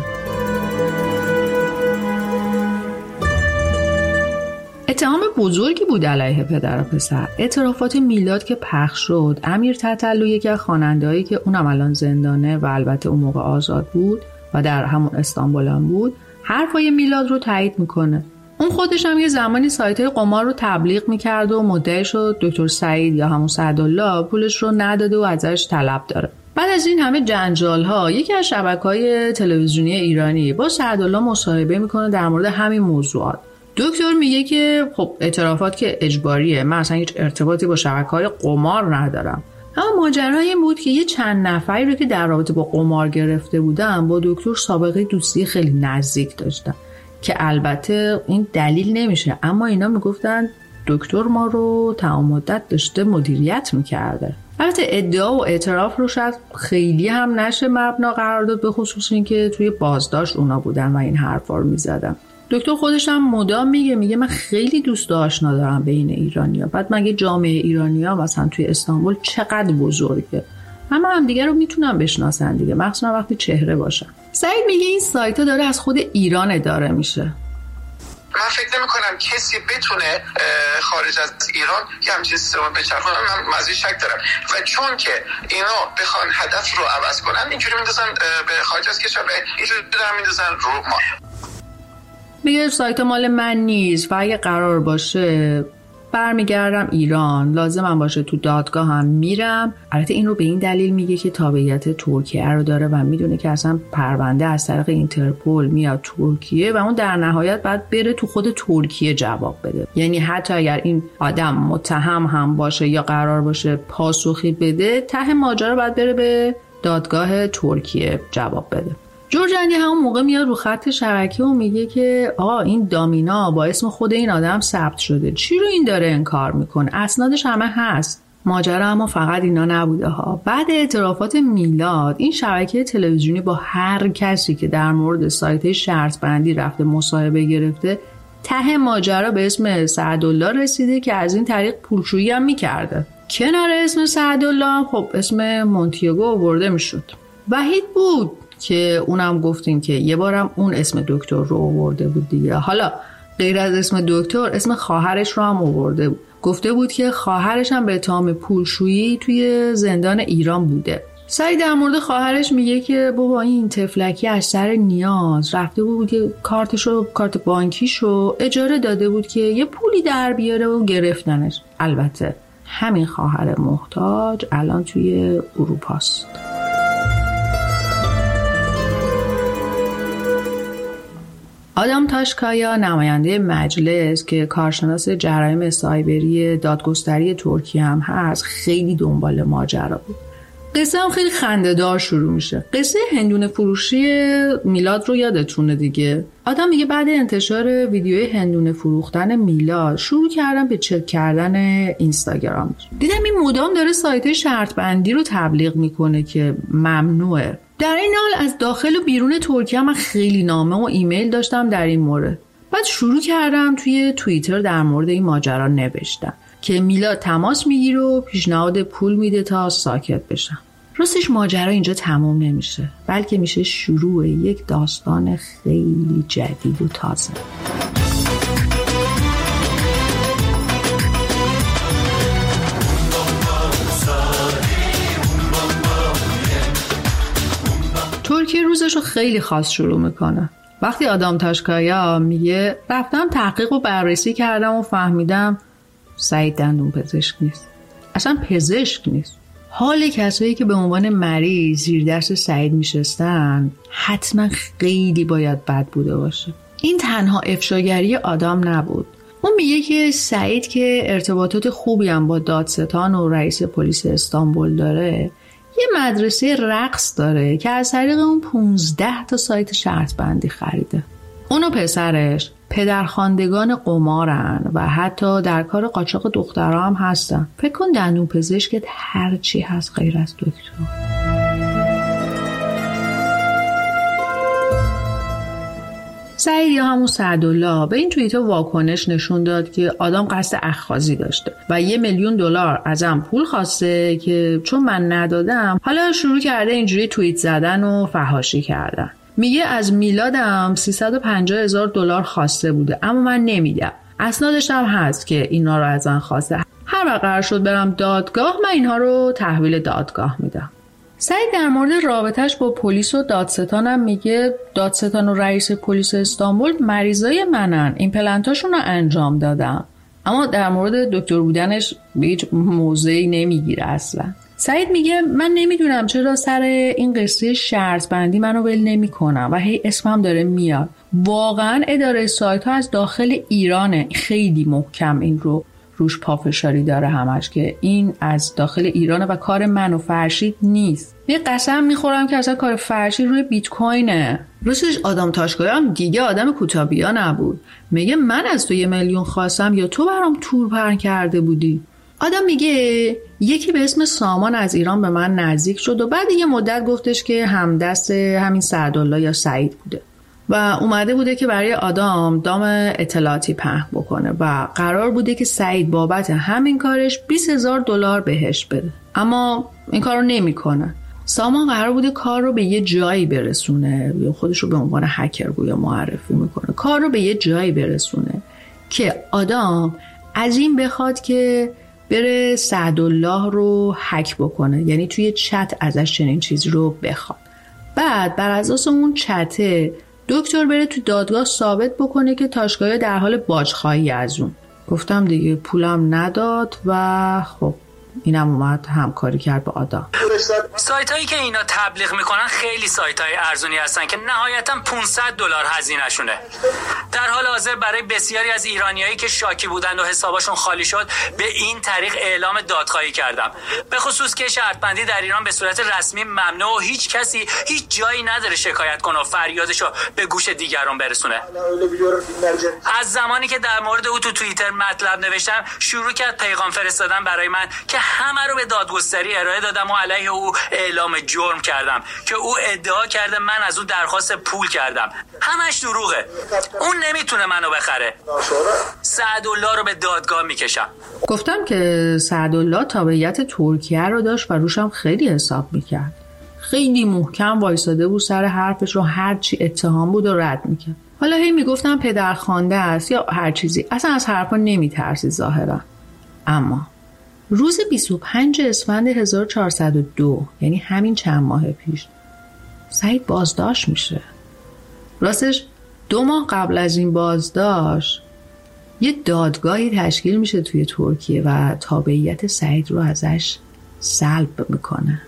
اتهام بزرگی بود علیه پدر و پسر. اعترافات میلاد که پخش شد، امیر تتلو یکی از خواننده‌هایی که اونم الان زندانه و البته اون موقع آزاد بود و در همون استانبول هم بود، حرفای میلاد رو تایید میکنه. اون خودش هم یه زمانی سایت‌های قمار رو تبلیغ میکرد و مدعی شد دکتر سعید یا همون سعدالله پولش رو نداده و ازش طلب داره. بعد از این همه جنجال‌ها یکی از شبکه‌های تلویزیونی ایرانی با سعدالله مصاحبه میکنه در مورد همین موضوعات. دکتر میگه که خب اعترافات که اجباریه، من اصلا هیچ ارتباطی با شبکه‌های قمار ندارم. اما ماجرا این بود که یه چند نفری رو که در رابطه با قمار گرفته بودن با دکتر سابقه دوستی خیلی نزدیک داشتن که البته این دلیل نمیشه، اما اینا میگفتن دکتر ما رو تمام مدت داشته مدیریت میکرده. البته ادعا و اعتراف رو شاید خیلی هم نشه مبنا قرار داد، به خصوص این که توی بازداشت اونا بودن و این حرفا رو میزدن. دکتر خودش هم مدام میگه میگه من خیلی دوست آشنا دارم بین ایرانی‌ها. بعد مگه جامعه ایرانی‌ها مثلا توی استانبول چقدر بزرگه، همه هم دیگه رو میتونن بشناسن دیگه، مخصوصا وقتی چهره باشن. سعید میگه این سایت‌ها داره از خود ایران اداره میشه. من فکر نمی کنم کسی بتونه خارج از ایران یه همچین سیستم بچرخونه. من مزید شک دارم و چون که اینا بخوان هدف رو عوض کنن اینجوری میندازن به خارج از کشور، اینجوری دارن میندازن رو ما. میگه سایت مال من نیست و اگه قرار باشه برمیگردم ایران، لازمم باشه تو دادگاه هم میرم. البته این رو به این دلیل میگه که تابعیت ترکیه رو داره و میدونه که اصلا پرونده از طریق اینترپول میاد ترکیه و اون در نهایت باید بره تو خود ترکیه جواب بده. یعنی حتی اگر این آدم متهم هم باشه یا قرار باشه پاسخی بده، ته ماجرا باید بره به دادگاه ترکیه جواب بده. جورجانی همون موقع میاد رو خط شبکه و میگه که آقا این دامینا با اسم خود این آدم ثبت شده، چی رو این داره انکار میکنه؟ اسنادش همه هست. ماجرا اما فقط اینا نبوده ها. بعد اعترافات میلاد این شبکه تلویزیونی با هر کسی که در مورد سایت شرط بندی رفته مصاحبه گرفته، ته ماجرا به اسم سعدالله رسیده که از این طریق پولشویی هم میکرده. کنار اسم سعدالله خب اسم مونتیاگو آورده میشد. وحید بود که اونم گفتیم که یه بارم اون اسم دکتر رو آورده بود دیگه. حالا غیر از اسم دکتر اسم خواهرش رو هم آورده بود. گفته بود که خواهرش هم به اتهام پولشویی توی زندان ایران بوده. سعید در مورد خواهرش میگه که بابا این تفلکی از سر نیاز رفته بود که کارتشو کارت بانکیشو اجاره داده بود که یه پولی در بیاره و گرفتنش. البته همین خواهر محتاج الان توی اروپاست. آدام تاشکایا نماینده مجلس که کارشناس جرایم سایبری دادگستری ترکیه هم هست خیلی دنبال ماجرا بود. قصه هم خیلی خنده‌دار شروع میشه. قصه هندونه فروشی میلاد رو یادتونه دیگه. آدم میگه بعد انتشار ویدیوی هندونه فروختن میلاد شروع کردم به چک کردن اینستاگرام. دیدم این مدام داره سایت شرط بندی رو تبلیغ میکنه که ممنوعه. در این حال از داخل و بیرون ترکیه من خیلی نامه و ایمیل داشتم در این مورد. بعد شروع کردم توی توییتر در مورد این ماجرا نوشتم که میلاد تماس میگیره و پیشنهاد پول میده تا ساکت بشم. راستش ماجرا اینجا تموم نمیشه، بلکه میشه شروع یک داستان خیلی جدید و تازه. ترکیه روزشو خیلی خاص شروع میکنه. وقتی آدام تاشکایا میگه رفتم تحقیق و بررسی کردم و فهمیدم سعید دندون پزشک نیست، اصلا پزشک نیست. حال کسایی که به عنوان مریض زیر دست سعید میشستن حتما خیلی باید بد بوده باشه. این تنها افشاگری آدم نبود. اون میگه که سعید که ارتباطات خوبی هم با دادستان و رئیس پلیس استانبول داره، یه مدرسه رقص داره که از طریق اون پونزده تا سایت شرط بندی خریده. اون و پسرش پدرخواندگان قمارن و حتی در کار قاچاق دخترها هم هستن. فکر کن دندون پزشکت هر چی هست غیر از دکتر. سعید یا همون سعدالله به این توییت واکنش نشون داد که آدم قصد اخاذی داشته و یه میلیون دلار ازم پول خواسته که چون من ندادم حالا شروع کرده اینجوری توییت زدن و فحاشی کردن. میگه از میلادم سیصد و پنجاه هزار دلار خواسته بوده اما من نمیدم. اسنادش هم هست که اینا رو ازم خواسته. هر وقت قرار شد برم دادگاه من اینها رو تحویل دادگاه میدم. سعید در مورد رابطهش با پلیس و دادستان هم میگه دادستان و رئیس پلیس استانبول مریضای منن، این پلنتاشون رو انجام دادم. اما در مورد دکتر بودنش به هیچ موضعی نمیگیره اصلا. سعید میگه من نمیدونم چرا سر این قصه شرط بندی منو ول نمیکنم و هی اسمم داره میاد. واقعا اداره سایت ها از داخل ایرانه، خیلی محکم این رو روش پافشاری داره همش که این از داخل ایرانه و کار من و فرشید نیست. یه قسم میخورم که اصلا کار فرشید روی بیت کوینه. راستش آدم تاشکایی هم دیگه آدم کوتابیا نبود. میگه من از تو یه میلیون خواستم یا تو برام تور پهن کرده بودی. آدم میگه یکی به اسم سامان از ایران به من نزدیک شد و بعد یه مدت گفتش که همدست همین سعدالله یا سعید بوده و اومده بوده که برای آدم دام اطلاعاتی پهن بکنه و قرار بوده که سعید بابت همین کارش بیست هزار دلار بهش بده، اما این کارو نمیکنه. سامان قرار بوده کار رو به یه جایی برسونه، یا خودش رو به عنوان هکر گویا معرفی میکنه، کار رو به یه جایی برسونه که آدم از این بخواد که بره سعدالله رو هک بکنه، یعنی توی چت ازش چنین چیزی رو بخواد. بعد بر اساس اون چته دکتر بره تو دادگاه ثابت بکنه که تاشکایی در حال باجخواهی از اون. گفتم دیگه پولم نداد و خب اینم اومد همکاری کرد با آدم. سایت هایی که اینا تبلیغ میکنن خیلی سایت های ارزونی هستن که نهایتا پانصد دلار هزینه شونه. در حال حاضر برای بسیاری از ایرانیایی که شاکی بودند و حسابشون خالی شد به این طریق اعلام دادخواهی کردم، به خصوص که شرط بندی در ایران به صورت رسمی ممنوع و هیچ کسی هیچ جایی نداره شکایت کنه و فریادشو به گوش دیگران برسونه. از زمانی که در مورد او تو توییتر مطلب نوشتم شروع کرد پیغام فرستادن برای من که همه رو به دادگستری ارائه دادم و علیه او اعلام جرم کردم که او ادعا کرده من از او درخواست پول کردم. همش دروغه. اون نمیتونه منو بخره. سعدالله رو به دادگاه میکشم. گفتم که سعدالله تابعیت ترکیه رو داشت و روشم خیلی حساب میکرد. خیلی محکم وایساده بود سر حرفش رو، هر چی اتهام بود و رد میکرد. حالا هی میگفتم پدرخوانده است یا هر چیزی، اصلا از حرفا نمیترسید ظاهرا. اما روز بیست و پنجم اسفند هزار و چهارصد و دو، یعنی همین چند ماه پیش، سعید بازداشت میشه. راستش دو ماه قبل از این بازداشت یه دادگاهی تشکیل میشه توی ترکیه و تابعیت سعید رو ازش سلب میکنه.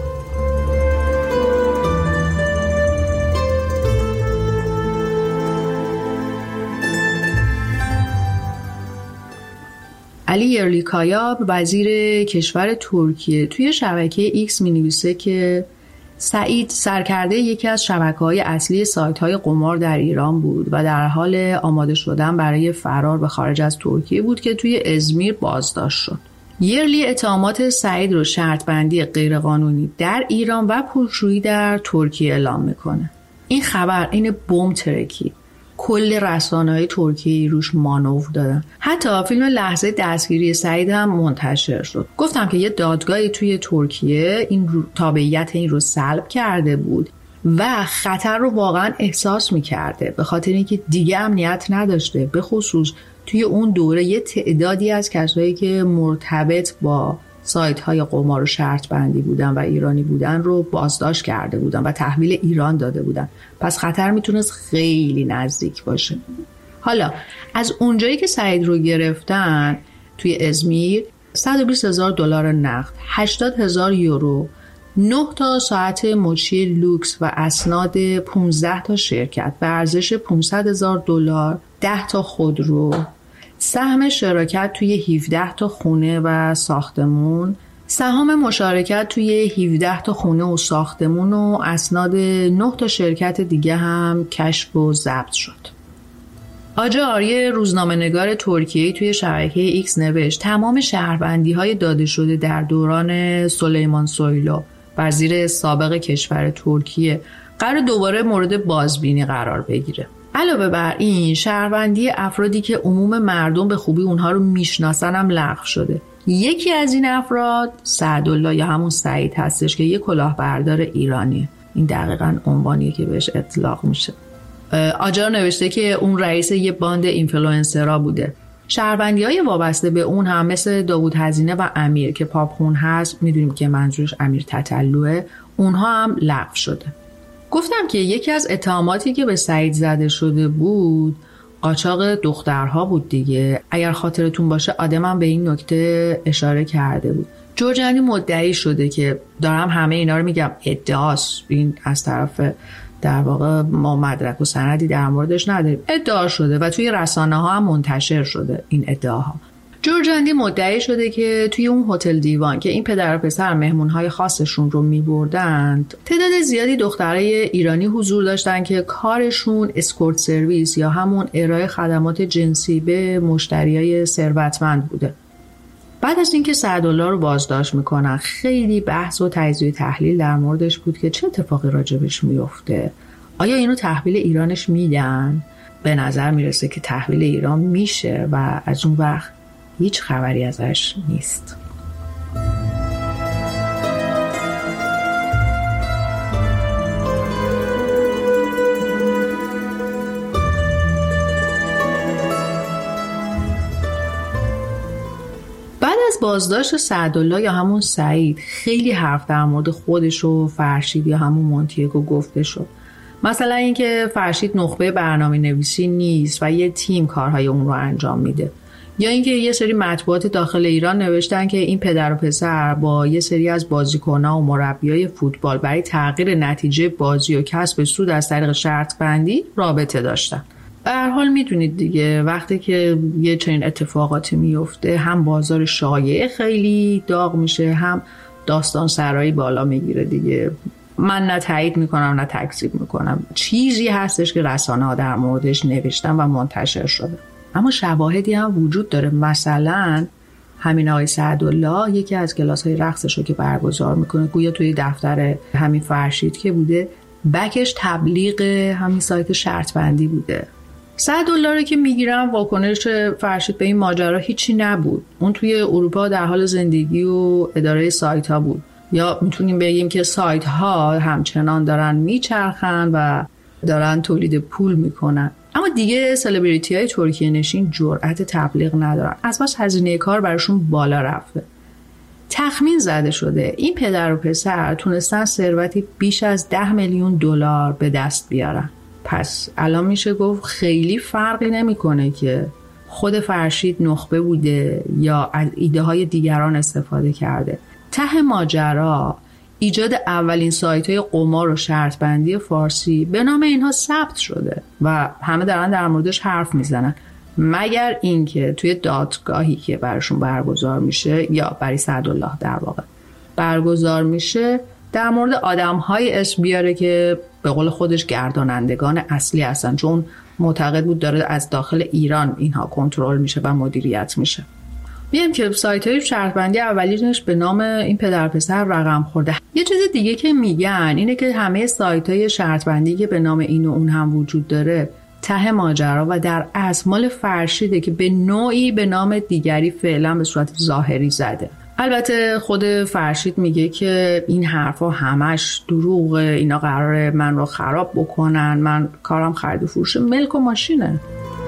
علی یرلیکایا وزیر کشور ترکیه توی شبکه ایکس می نویسه که سعید سرکرده یکی از شبکه‌های اصلی سایت‌های قمار در ایران بود و در حال آماده شدن برای فرار به خارج از ترکیه بود که توی ازمیر بازداشت شد. یرلی اتهامات سعید رو شرط بندی غیرقانونی در ایران و پولشویی در ترکیه اعلام میکنه. این خبر این بمب ترکی کل رسانه‌های ترکیه روش مانور دادن. حتی فیلم لحظه دستگیری سعید هم منتشر شد. گفتم که یه دادگاهی توی ترکیه این رو تابعیت این رو سلب کرده بود و خطر رو واقعا احساس می‌کرده، به خاطر اینکه دیگه امنیت نداشته. به خصوص توی اون دوره یه تعدادی از کسایی که مرتبط با سایت‌های قمار و شرط بندی بودن و ایرانی بودن رو بازداشت کرده بودن و تحویل ایران داده بودن. پس خطر میتونست خیلی نزدیک باشه. حالا از اونجایی که سعید رو گرفتن توی ازمیر، صد و بیست هزار دلار نقد، هشتاد هزار یورو، نه تا ساعت مچی لوکس و اسناد پانزده تا شرکت به ارزش پانصد هزار دلار، ده تا خودرو، سهم شراکت توی هفده تا خونه و ساختمون، سهام مشارکت توی هفده تا خونه و ساختمون و اسناد نه تا شرکت دیگه هم کشف و ضبط شد. آجا آریه روزنامه‌نگار ترکیه‌ای توی شبکه ایکس نوشت تمام شهروندی‌های داده شده در دوران سلیمان سویلو، وزیر سابق کشور ترکیه، قرار دوباره مورد بازبینی قرار بگیره. علاوه بر این شهروندی افرادی که عموم مردم به خوبی اونها رو میشناسن هم لغو شده. یکی از این افراد سعدالله یا همون سعید هستش که یه کلاهبردار ایرانی. این دقیقاً عنوانیه که بهش اطلاق میشه. آجار نوشته که اون رئیس یه باند اینفلوئنسرها بوده شهروندی‌های وابسته به اون هم مثل داوود هزینه و امیر که پاپخون هست، میدونیم که منظورش امیر تتلوه، اونها هم لغو شده. گفتم که یکی از اتهاماتی که به سعید زده شده بود قاچاق دخترها بود دیگه. اگر خاطرتون باشه آدمم به این نکته اشاره کرده بود. جرجانی مدعی شده که دارم همه اینا رو میگم ادعاست، این از طرف در واقع ما مدرک و سندی در موردش نداریم، ادعا شده و توی رسانه ها هم منتشر شده این ادعاها. جورجاندی مدعی شده که توی اون هتل دیوان که این پدر و پسر مهمونهای خاصشون رو میبردند، تعداد زیادی دخترای ایرانی حضور داشتن که کارشون اسکورت سرویس یا همون ارائه خدمات جنسی به مشتریای ثروتمند بوده. بعد از اینکه سعدالله رو بازداشت میکنن، خیلی بحث و تجزیه تحلیل در موردش بود که چه اتفاقی راجبش میفته. آیا اینو تحویل ایرانش میدن؟ به نظر میرسه که تحویل ایران میشه و از اون وقت هیچ خبری ازش نیست. بعد از بازداشت سعدالله یا همون سعید خیلی حرف در مورد خودش و فرشید یا همون مونتیگو گفته شد. مثلا اینکه فرشید نخبه برنامه نویسی نیست و یه تیم کارهای اون رو انجام میده، یا اینکه یه سری مطبوعات داخل ایران نوشتن که این پدر و پسر با یه سری از بازیکن‌ها و مربیای فوتبال برای تغییر نتیجه بازی و کسب سود از طریق شرط بندی رابطه داشتن. به هر حال میدونید دیگه وقتی که یه چنین اتفاقاتی میفته هم بازار شایعه خیلی داغ میشه، هم داستان سرایی بالا میگیره دیگه. من نه تایید میکنم نه تکذیب میکنم، چیزی هستش که رسانه ها در موردش نوشتن و منتشر شده، اما شواهدی هم وجود داره. مثلا همین آقای سعدالله یکی از کلاس‌های رقصش رو که برگزار میکنه، گویا توی دفتر همین فرشید که بوده، بکش تبلیغ همین سایت شرط بندی بوده. سعدالله رو که میگیرم واکنش فرشید به این ماجرا هیچی نبود. اون توی اروپا در حال زندگی و اداره سایت ها بود، یا میتونیم بگیم که سایت ها همچنان دارن میچرخن و دارن تولید پول میکنن. اما دیگه سلبریتی های ترکیه نشین جرأت تبلیغ ندارن، از بس هزینه کار براشون بالا رفته. تخمین زده شده این پدر و پسر تونستن ثروتی بیش از ده میلیون دلار به دست بیارن. پس الان میشه گفت خیلی فرقی نمیکنه که خود فرشید نخبه بوده یا از ایده های دیگران استفاده کرده. ته ماجرا ایجاد اولین سایت های قمار و شرط بندی فارسی به نام اینها ثبت شده و همه دارن در موردش حرف میزنن، مگر اینکه توی دادگاهی که براشون برگزار میشه یا برای سعدالله در واقع برگزار میشه در مورد آدم‌های اسم بیاره که به قول خودش گردانندگان اصلی هستن، چون معتقد بود داره از داخل ایران اینها کنترل میشه و مدیریت میشه. میگم که سایت‌های شرط بندی اولیش به نام این پدر پسر رقم خورده. یه چیز دیگه که میگن اینه که همه سایت‌های شرط بندی که به نام این و اون هم وجود داره ته ماجرا و در اصل مال فرشیده که به نوعی به نام دیگری فعلا به صورت ظاهری زده. البته خود فرشید میگه که این حرفا همش دروغه، اینا قراره من رو خراب بکنن، من کارم خرید و فروش ملک و ماشینه.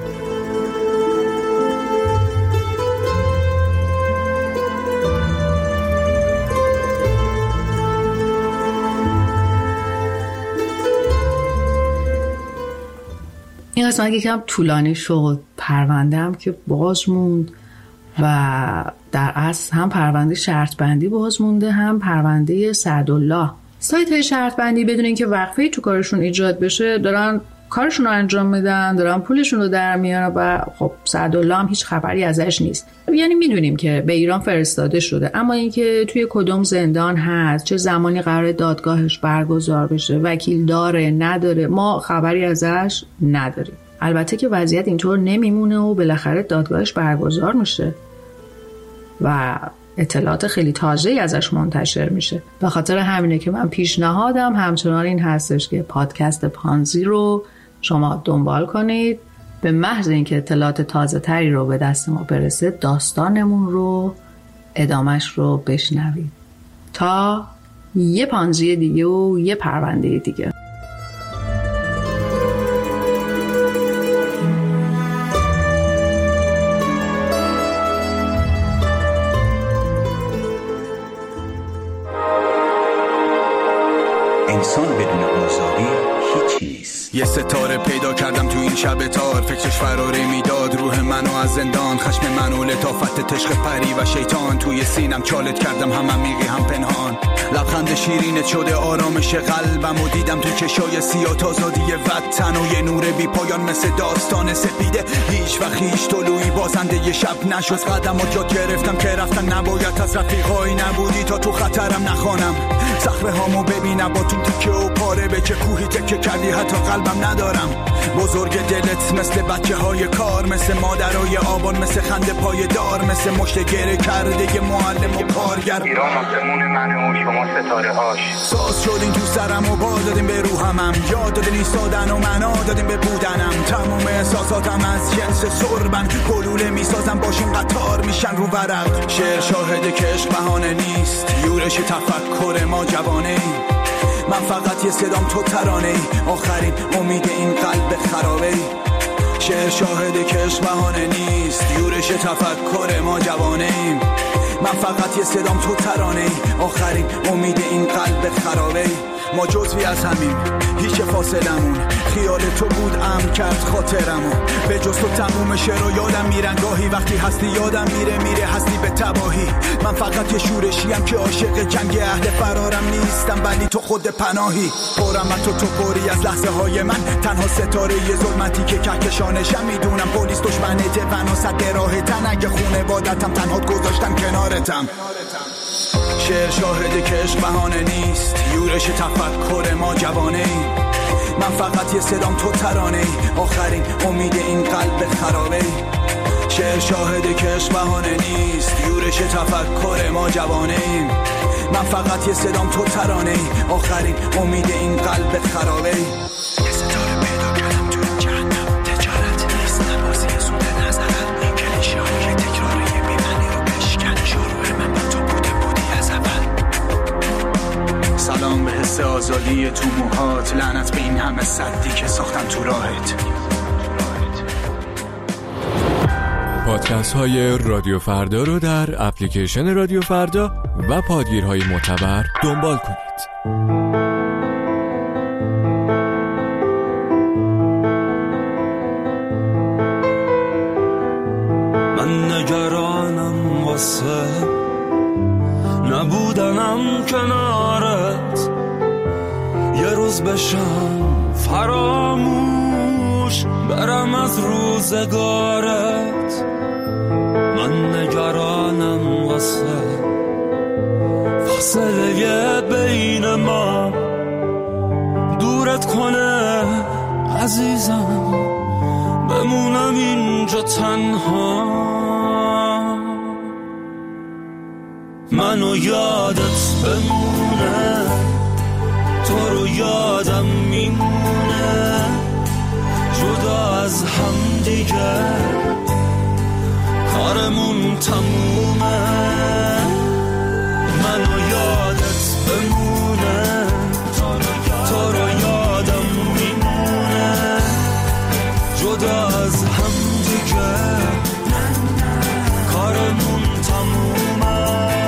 این قسمت یکم طولانی شد، پرونده‌ام که باز موند و در اصل هم پرونده شرط بندی باز مونده هم پرونده سعدالله. سایت های شرط بندی بدون اینکه وقفه‌ای تو کارشون ایجاد بشه دارن کارشون رو انجام میدن، دارن پولشون رو در میارن و خب سعدالله هم هیچ خبری ازش نیست. یعنی میدونیم که به ایران فرستاده شده، اما اینکه توی کدوم زندان هست، چه زمانی قرار دادگاهش برگزار بشه، وکیل داره نداره، ما خبری ازش نداریم. البته که وضعیت اینطور نمیمونه و بالاخره دادگاهش برگزار میشه و اطلاعات خیلی تازه‌ای ازش منتشر میشه. به خاطر همینه که من پیشنهادم همچنان این هستش که پادکست پانزی رو شما دنبال کنید، به محض اینکه اطلاعات تازه تری رو به دست ما برسه داستانمون رو ادامش رو بشنوید تا یه پانزی دیگه و یه پرونده دیگه. کردم تو این شب تار، فکرش فراری میداد روح منو از زندان، خشم منو لطافت تشخ پری و شیطان، توی سینم چالت کردم هم عمیقی هم پنهان. لبخند شیرینت شده آرامش قلبم و دیدم تو چشای سیاه آزادی وطن و یه نور بی پایان مثل داستان سپیده. هیچ وقت هیچ طلوعی بازنده ی شب نشد. قدمات یاد گرفتم که رفتن نباید، از رفیقایی نبودی تا تو خطرم نخوانم. صخره هامو ببینم با تو تکه و پاره، به چه کوهی تکه کردی حتی قلبم ندارم. بزرگ دلت مثل بچه های کار، مثل مادرای آبان، مثل خنده پای دار، مثل مشت گره کرده ی معلم و کارگر. ایران آسمون منه و شما ستاره هاش. ساز شدین تو سرم و باز دادیم به روحمم، یاد دادین ایستادن و معنا دادیم به بودنم. تمام احساساتم از جنس سربن، گلوله میسازم باشون قطار میشن رو ورق. شعر شاهده که عشق بهانه نیست، یورش تفکر ما جوانه ای. من فقط یه صدام تو ترانه ای، آخرین امید این قلب خرابه ای. شعر شاهده که عشق بهانه نیست، یورش تفکر ما جوانه ایم. من فقط یه صدام تو ترانه ای، آخرین امید این قلب خرابه ای. ما جزوی از همین، هیچ فاصلمون، خیال تو بود امر کرد خاطرمو. به جز تو تموم شعر یادم میرن گاهی، وقتی هستی یادم میره میره هستی به تباهی. من فقط یه شورشیم که عاشق جنگ، اهل فرارم نیستم ولی تو خود پناهی. پرم تو تو پری از لحظه های من، تنها ستاره یه ظلمتی که کهکشانشم. میدونم پلیس دشمنت و صد راه تن، اگه خونه بادتم تنها گذاشتم کنارتم. شعر شاهده که عشق بهانه نیست، یورش تفکر ما جوانه ای. من فقط یه صدام تو ترانه ای، آخرین امید این قلب خرابه ای. شعر شاهده که عشق بهانه نیست، یورش تفکر ما جوانه ایم. من فقط یه صدام تو ترانه ای، آخرین امید این قلب خرابه ای. یه ستاره پیدا کردم تو این جهنم، تجارت نیست نبازی سود نظرت، کلیشه های تکراری بیمنی رو بشکن. شروع من با تو بوده بودی از اول. سلام به حس آزادی تو موهات، لعنت به این همه صدی که ساختم تو راهت. پادکست های رادیو فردا رو در اپلیکیشن رادیو فردا و پادگیرهای معتبر دنبال کنید. من نگرانم واسه نبودنم کنارت، یه روز بشم فراموش برم از روزگارت. من نگرانم واسه فاصله بین ما دورت کنه عزیزم، بمونم اینجا تنها. منو یادت بمونه، تو رو یادم میمونه، جدا از هم دیگه کارمون تمومه. منو یادت بمونه، تو رو یادم میمونه، جدا از هم دیگه کارمون تمومه.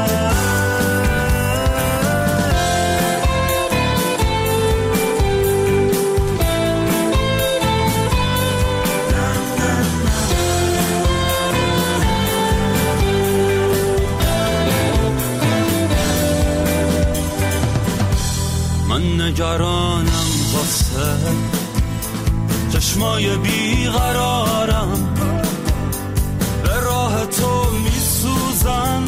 من نگرانم واسه چشمای بیقرارم، به راه تو میسوزم،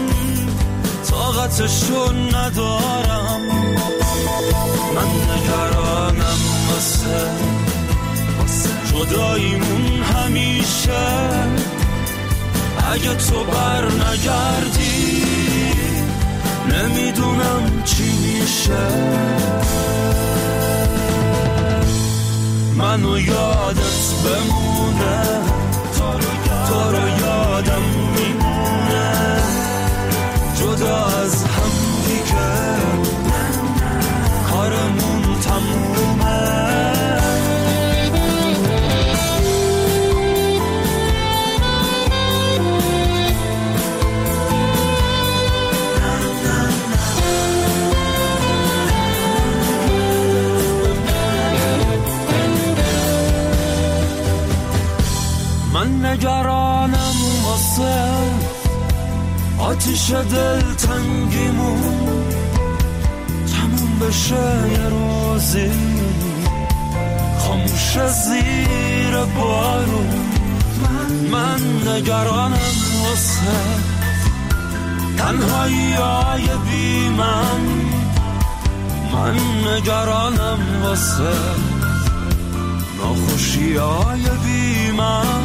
طاقتشو ندارم. من نگرانم واسه جداییمون همیشه، اگه تو بر نگردی نمیدونم چی میشه. منو یادت بمونه، تو رو یادم میمونه، جدا از هم دیگه کارمون تمومه. نگرانم واسه آتیش دلتنگیمون تموم بشه یه روزی خاموش زیر بارون. من نگرانم واسه تنهایی های بی من، من نگرانم واسه ناخوشی های بی من.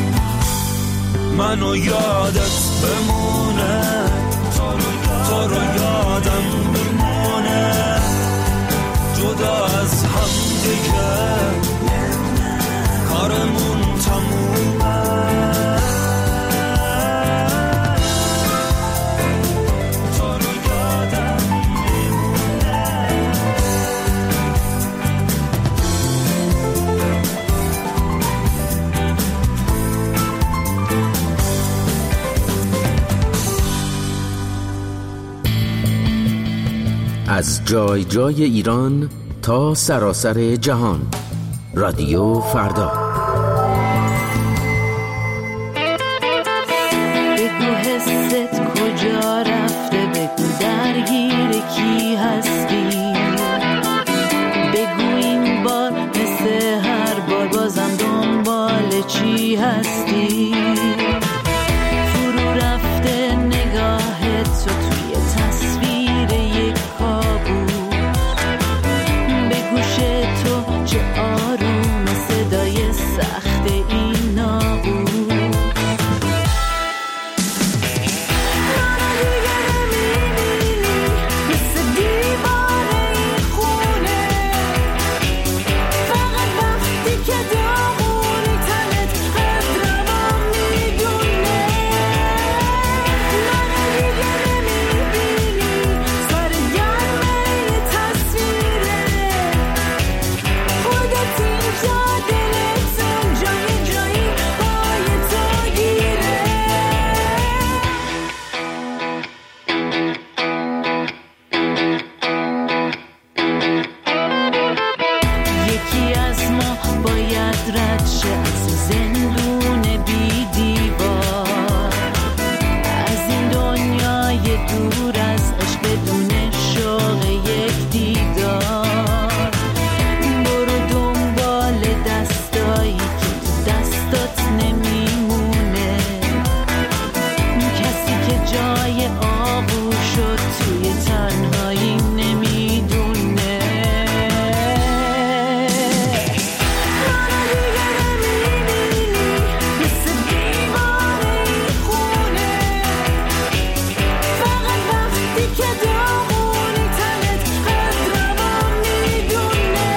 منو یادت بمونه تو رو یادم بمونه جدا از هم دیگه کارمون تمومه. از جای جای ایران تا سراسر جهان، رادیو فردا. بگو حست کجا رفته، بگو درگیر کی هستی، بگو این بار مثل هر بار بازم دنبال چی هستی. فرو رفته نگاهت تو توی تصویر یک کابوس، به گوش تو چه آروم صدای سخت این ناقوس. منو دیگه نمیبینی مثل دیواره این خونه، فقط وقتی که داغونی تنت قدرمم میدونه. منو دیگه نمیبینی سر گرمه یه تصویره، خودت اینجا دلت اونجا یه جایی پای تو گیره. یکی از ما باید رد شه از زندون بی دیوار، از این دنیای دور از عشق بدون شوق یک دیدار. برو دنبال دستایی که تو دستات نمیمونه، کسی که جای آغوش شد توی تنهایی نمیدونه. منو دیگه نمیبینی مثل دیواره این خونه، فقط وقتی که داغونی تنت قدرمم میدونه.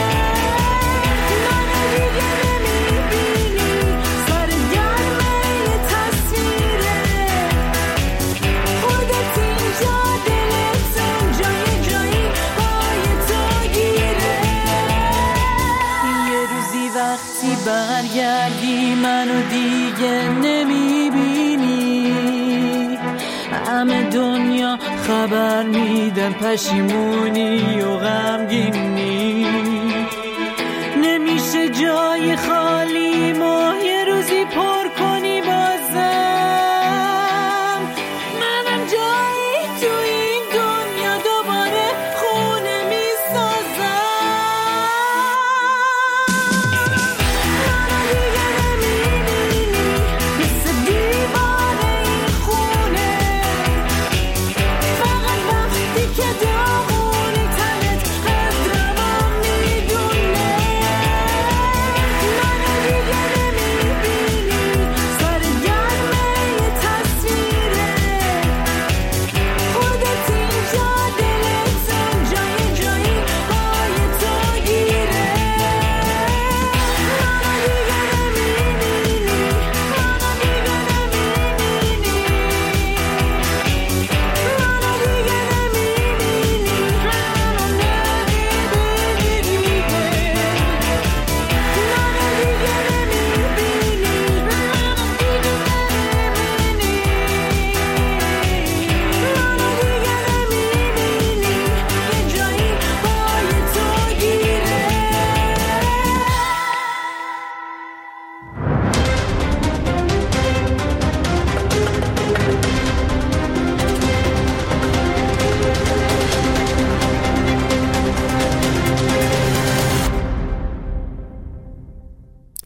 منو دیگه نمیبینی سر گرمه یه تصویره، خودت اینجا دلت اونجا یه جایی پای تو گیره. یه روزی وقتی برگردی منو دیگه نمیبینی، همه دنیا خبر میدن پشیمونی و غمگینی، نمیشه جای خالی